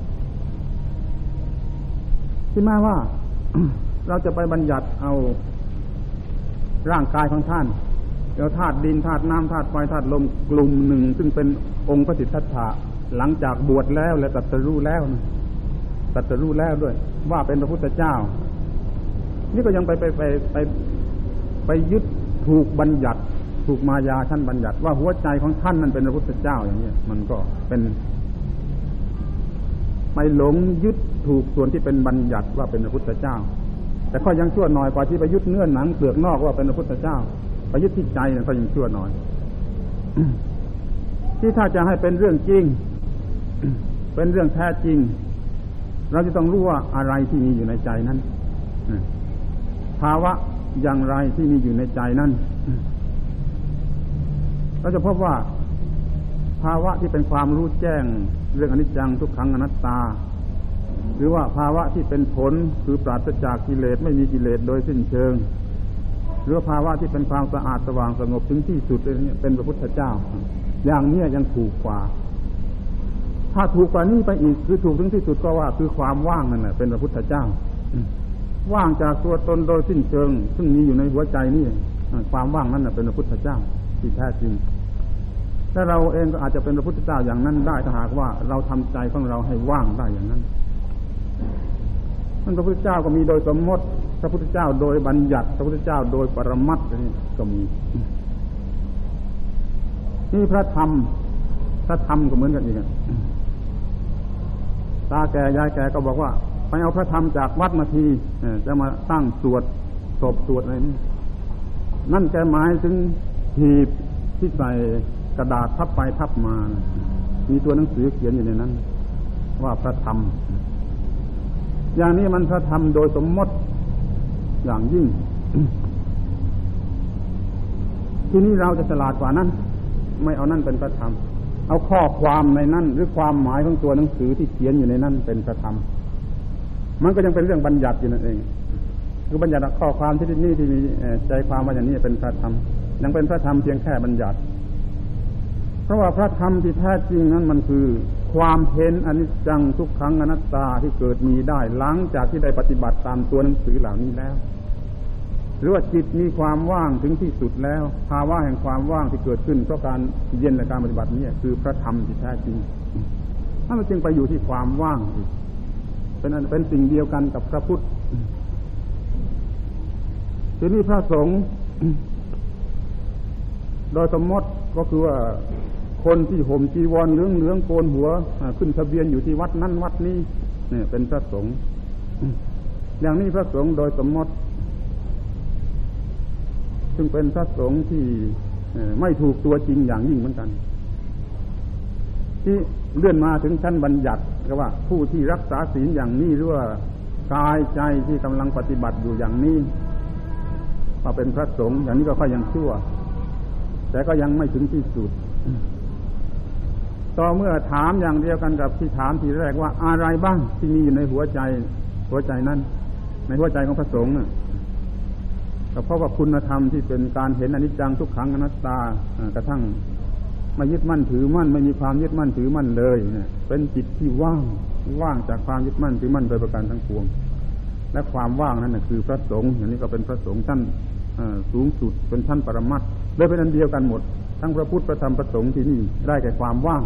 ที่แม้ว่า เราจะไปบัญญัติเอาร่างกายของท่านเอาธาตุดินธาตุน้ำธาตุไฟธาตุลมกลุ่มหนึ่งซึ่งเป็นองค์พระสิทธัตถะหลังจากบวชแล้วและตรัสรู้แล้วด้วยว่าเป็นพระพุทธเจ้านี่ก็ยังไปยึดถูกบัญญัติถูกมายาท่านบัญญัติว่าหัวใจของท่านนั้นเป็นพระพุทธเจ้าอย่างนี้มันก็เป็นไม่หลงยึดถูกส่วนที่เป็นบัญญัติว่าเป็นพระพุทธเจ้าแต่ก็ยังชั่วหน่อยกว่าที่ไปยึดเนื้อหนังเปลือกนอกว่าเป็นพระพุทธเจ้าไปยึดที่ใจก็ยังชั่วหน่อย ที่ถ้าจะให้เป็นเรื่องจริง เป็นเรื่องแท้จริงเราจะต้องรู้ว่าอะไรที่มีอยู่ในใจนั้นภาวะอย่างไรที่มีอยู่ในใจนั้นเราจะพบว่าภาวะที่เป็นความรู้แจ้งเรื่องอนิจจังทุกขังอนัตตาหรือว่าภาวะที่เป็นผลคือปราศจากกิเลสไม่มีกิเลสโดยสิ้นเชิงหรือภาวะที่เป็นความสะอาดสว่างสงบถึงที่สุดเนี่ยเป็นพระพุทธเจ้าอย่างนี้ยังถูกกว่าถ้าถูกกว่านี้ไปอีกคือถูกถึงที่สุดก็ว่าคือความว่างนั่นแหละเป็นพระพุทธเจ้าว่างจากตัวตนโดยสิ้นเชิงซึ่งมีอยู่ในหัวใจนี่ความว่างนั้นเป็นพระพุทธเจ้าที่แท้จริงแต่เราเองก็อาจจะเป็นพระพุทธเจ้าอย่างนั้นได้ถ้าหากว่าเราทำใจของเราให้ว่างได้อย่างนั้นพระพุทธเจ้าก็มีโดยสมมติพระพุทธเจ้าโดยบัญญัติพระพุทธเจ้าโดยปรมัตถ์นี่ก็มีนี่พระธรรมก็เหมือนกันอีกตาแก่ยายแก่ก็บอกว่าไปเอาพระธรรมจากวัดมาทีจะมาตั้งสวดศพสวดอะไรนี่นั่นแกหมายถึงหีบที่ใส่กระดาษทับไปทับมามีตัวหนังสือเขียนอยู่ในนั้นว่าพระธรรมอย่างนี้มันพระธรรมโดยสมมติอย่างยิ่ง ที่นี้เราจะฉลาดกว่านั้นไม่เอานั่นเป็นพระธรรมเอาข้อความในนั้นหรือความหมายของตัวหนังสือที่เขียนอยู่ในนั้นเป็นพระธรรมมันก็ยังเป็นเรื่องบัญญัติอยู่นั่นเองคือบัญญัติข้อความที่นี่ที่มีใจความว่าอย่างนี้เป็นพระธรรมยังเป็นพระธรรมเพียงแค่บัญญัติเพราะว่าพระธรรมที่แท้จริงนั้นมันคือความเห็นอนิจจังทุกขังอนัตตาที่เกิดมีได้หลังจากที่ได้ปฏิบัติตามตัวหนังสือเหล่านี้แล้วหรือว่าจิตมีความว่างถึงที่สุดแล้วภาวะแห่งความว่างที่เกิดขึ้นเพราะการเย็นและการปฏิบัตินี้คือพระธรรมที่แท้จริงถ้ามันจึงไปอยู่ที่ความว่างเป็นสิ่งเดียวกันกับพระพุทธทีนี้พระสงฆ์โดยสมมติก็คือว่าคคนที่ห่มจีวรเหลืองๆโกนหัวขึ้นทะเบียนอยู่ที่วัดนั้นวัดนี้เนี่ยเป็นพระสงฆ์อย่างนี้พระสงฆ์โดยสมมติซึ่งเป็นพระสงฆ์ที่ไม่ถูกตัวจริงอย่างยิ่งเหมือนกันที่เลื่อนมาถึงชั้นบัญญัติก็ว่าผู้ที่รักษาศีลอย่างนี้หรือว่ากายใจที่กำลังปฏิบัติอยู่อย่างนี้มาเป็นพระสงฆ์อย่างนี้ก็ค่อยยังชั่วแต่ก็ยังไม่ถึงที่สุดต่อเมื่อถามอย่างเดียวกันกับที่ถามทีแรกว่าอะไรบ้างที่มีอยู่ในหัวใจนั้นในหัวใจของพระสงฆ์ก็เพราะว่าคุณธรรมที่เป็นการเห็นอนิจจังทุกขังอนัตตากระทั่งไม่ยึดมั่นถือมั่นไม่มีความยึดมั่นถือมั่นเลยเนี่ยเป็นจิตที่ว่างจากความยึดมั่นถือมั่นโดยประการทั้งปวงและความว่างนั้นน่ะคือพระสงฆ์อย่างนี้ก็เป็นพระสงฆ์ชั้นสูงสุดเป็นชั้นปรมัตถ์เลยเป็นอันเดียวกันหมดทั้งพระพุทธพระธรรมพระสงฆ์ที่นี่ได้แก่ความว่าง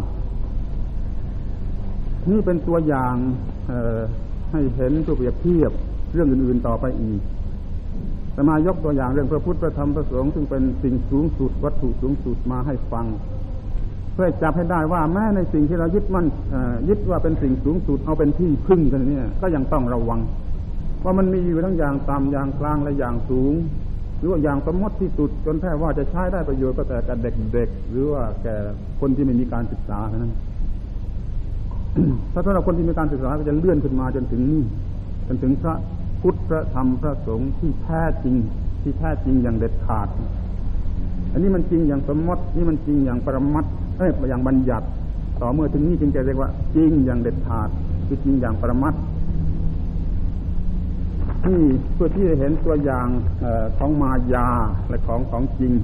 นี่เป็นตัวอย่างให้เห็นตัวเปรียบเทียบเรื่องอื่นๆต่อไปอีกแต่มายกตัวอย่างเรื่องพระพุทธพระธรรมพระสงฆ์ซึ่งเป็นสิ่งสูงสุดวัตถุสูงสุดมาให้ฟังเพื่อจับให้ได้ว่าแม้ในสิ่งที่เรายึดมั่นยึดว่าเป็นสิ่งสูงสุดเอาเป็นที่พึ่งกันเนี่ยก็ยังต้องระวังว่ามันมีอยู่ทั้งอย่างต่ำอย่างกลางและอย่างสูงหรือว่าอย่างสมมติที่สุดจนแท้ว่าจะใช้ได้ประโยชน์ก็แต่กับเด็กๆหรือว่าแก่คนที่ไม่มีการศึกษาเท่านั้น ถ้าสำหรับคนที่มีการศึกษาก็จะเลื่อนขึ้นมาจนถึงนี่จนถึงพระพุทธพระธรรมพระสงฆ์ที่แท้จริงอย่างเด็ดขาดอันนี้มันจริงอย่างสมมตินี่มันจริงอย่างปรมัตถ์อย่างบัญญัติต่อเมื่อถึงนี้จึงจะเรียกว่าจริงอย่างเด็ดขาดคือจริงอย่างปรมัตถ์นี่เพื่อที่จะเห็นตัวอย่างของมายาและของจริง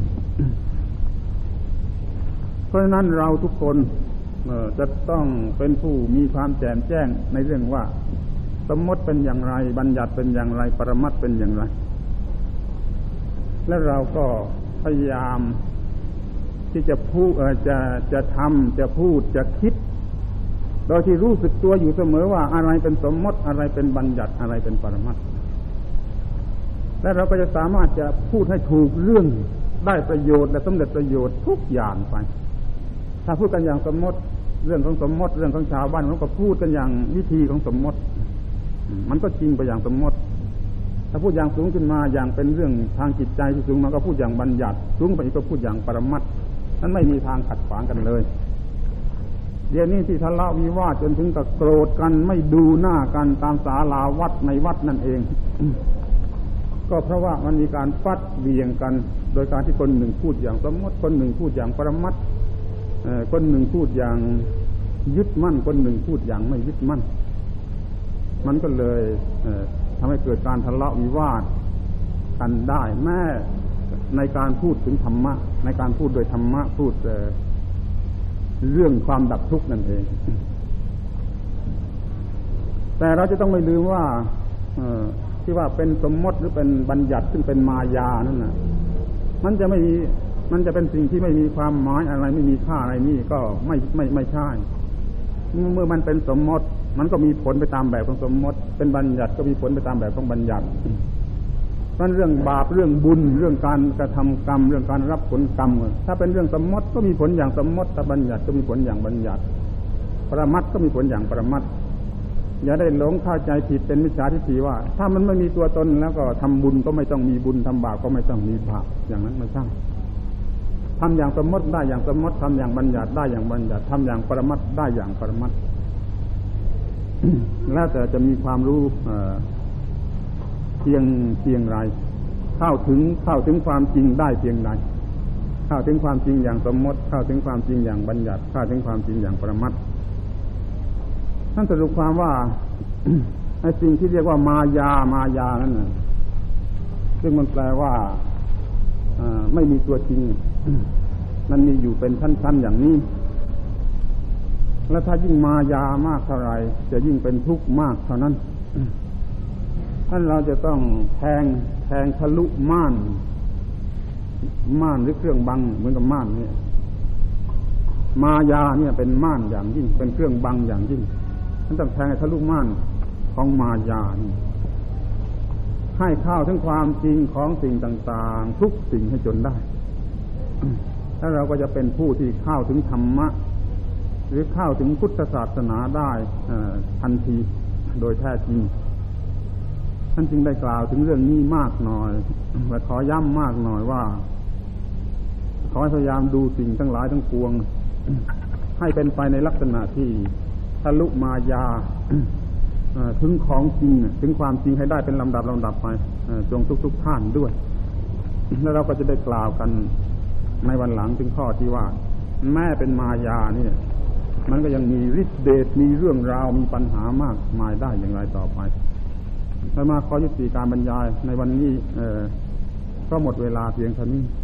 เพราะฉะนั้นเราทุกคนจะต้องเป็นผู้มีความแจ่มแจ้งในเรื่องว่าสมมติเป็นอย่างไรบัญญัติเป็นอย่างไรปรมัตถ์เป็นอย่างไรและเราก็พยายามที่จะพูดจะทำจะพูดจะคิดโดยที่รู้สึกตัวอยู่เสมอว่าอะไรเป็นสมมติอะไรเป็นบัญญัติอะไรเป็นปรมัตถ์และเราก็จะสามารถจะพูดให้ถูกเรื่องได้ประโยชน์และสำเร็จประโยชน์ทุกอย่างไปถ้าพูดกันอย่างสมมติเรื่องของสมมติเรื่องของชาวบ้านเขาก็พูดกันอย่างวิธีของสมมติมันก็จริงไปอย่างสมมติถ้าพูดอย่างสูงขึ้นมาอย่างเป็นเรื่องทางจิตใจที่สูงมาก็พูดอย่างบัญญัติสูงไปอีกก็พูดอย่างปรมัตถ์นั้นไม่มีทางขัดขวางกันเลยเดี๋ยวนี้ที่ทะเลาะวิวาทจนถึงกับโกรธกันไม่ดูหน้ากันตามศาลาวัดในวัดนั่นเอง ก็เพราะว่ามันมีการฟัดเบี่ยงกันโดยการที่คนหนึ่งพูดอย่างสมมติคนหนึ่งพูดอย่างปรมัตถ์คนหนึ่งพูดอย่างยึดมั่นคนหนึ่งพูดอย่างไม่ยึดมั่นมันก็เลยทำให้เกิดการทะเลาะวิวาทกันได้แม้ในการพูดถึงธรรมะในการพูดโดยธรรมะพูดเรื่องความดับทุกข์นั่นเองแต่เราจะต้องไม่ลืมว่าที่ว่าเป็นสมมติหรือเป็นบัญญัติซึ่งเป็นมายานั่นน่ะมันจะเป็นสิ่งที่ไม่มีความหมายอะไรไม่มีค่าอะไรนี่ก็ไม่ใช่เมื่อมันเป็นสมมติมันก็มีผลไปตามแบบของสมมติเป็นบัญญัติก็มีผลไปตามแบบของบัญญัตินั่นเรื่องบาปเรื่องบุญเรื่องการกระทำกรรมเรื่องการรับผลกรรมถ้าเป็นเรื่องสมมติก็มีผลอย่างสมมติถ้าบัญญัติก็มีผลอย่างบัญญัติปรมัตถ์ก็มีผลอย่างปรมัตถ์อย่าได้หลงเข้าใจผิดเป็นมิจฉาทิฏฐิว่าถ้ามันไม่มีตัวตนแล้วก็ทำบุญก็ไม่ต้องมีบุญทำบาปก็ไม่ต้องมีบาปอย่างนั้นไม่ใช่ทำอย่างสมมติได้อย่างสมมติทำอย่างบัญญัติได้อย่างบัญญัติทำอย่างปรมัตถ์ได้อย่างปรมัตถ์ แล้วแต่จะมีความรู้เพียงไรเข้าถึงความจริงได้เพียงไรเข้าถึงความจริงอย่างสมมติเข้าถึงความจริงอย่างบัญญัติเข้าถึงความจริงอย่างปรมัตถ์ท่านสรุปความว่า ไอ้สิ่งที่เรียกว่ามายานั่นน่ะซึ่งมันแปลว่าไม่มีตัวจริง มันมีอยู่เป็นชั้นๆอย่างนี้แล้วถ้ายิ่งมายามากเท่าไหร่จะยิ่งเป็นทุกข์มากเท่านั้นท่านเราจะต้องแทงทะลุม่านหรือเครื่องบังเหมือนกับม่านเนี่ยมายาเนี่ยเป็นม่านอย่างยิ่งเป็นเครื่องบังอย่างยิ่งท่านต้องแทงทะลุม่านของมายานี่ให้เข้าถึงความจริงของสิ่งต่างๆทุกสิ่งให้จนได้ถ้าเราก็จะเป็นผู้ที่เข้าถึงธรรมะหรือเข้าถึงพุทธศาสนาได้ทันทีโดยแท้จริงท่านจึงได้กล่าวถึงเรื่องนี้มากหน่อยและขอย้ำมากหน่อยว่าขอพยายามดูสิ่งทั้งหลายทั้งปวงให้เป็นไปในลักษณะที่ทะลุมายาถึงของจริงถึงความจริงให้ได้เป็นลำดับไปจงทุกท่านด้วยแล้วเราก็จะได้กล่าวกันในวันหลังถึงข้อที่ว่าแม้เป็นมายานี่มันก็ยังมีฤทธิ์เดชมีเรื่องราวมีปัญหามากมายได้อย่างไรต่อไปแล้วมาขอยุติการบรรยายในวันนี้ก็หมดเวลาเพียงเท่านี้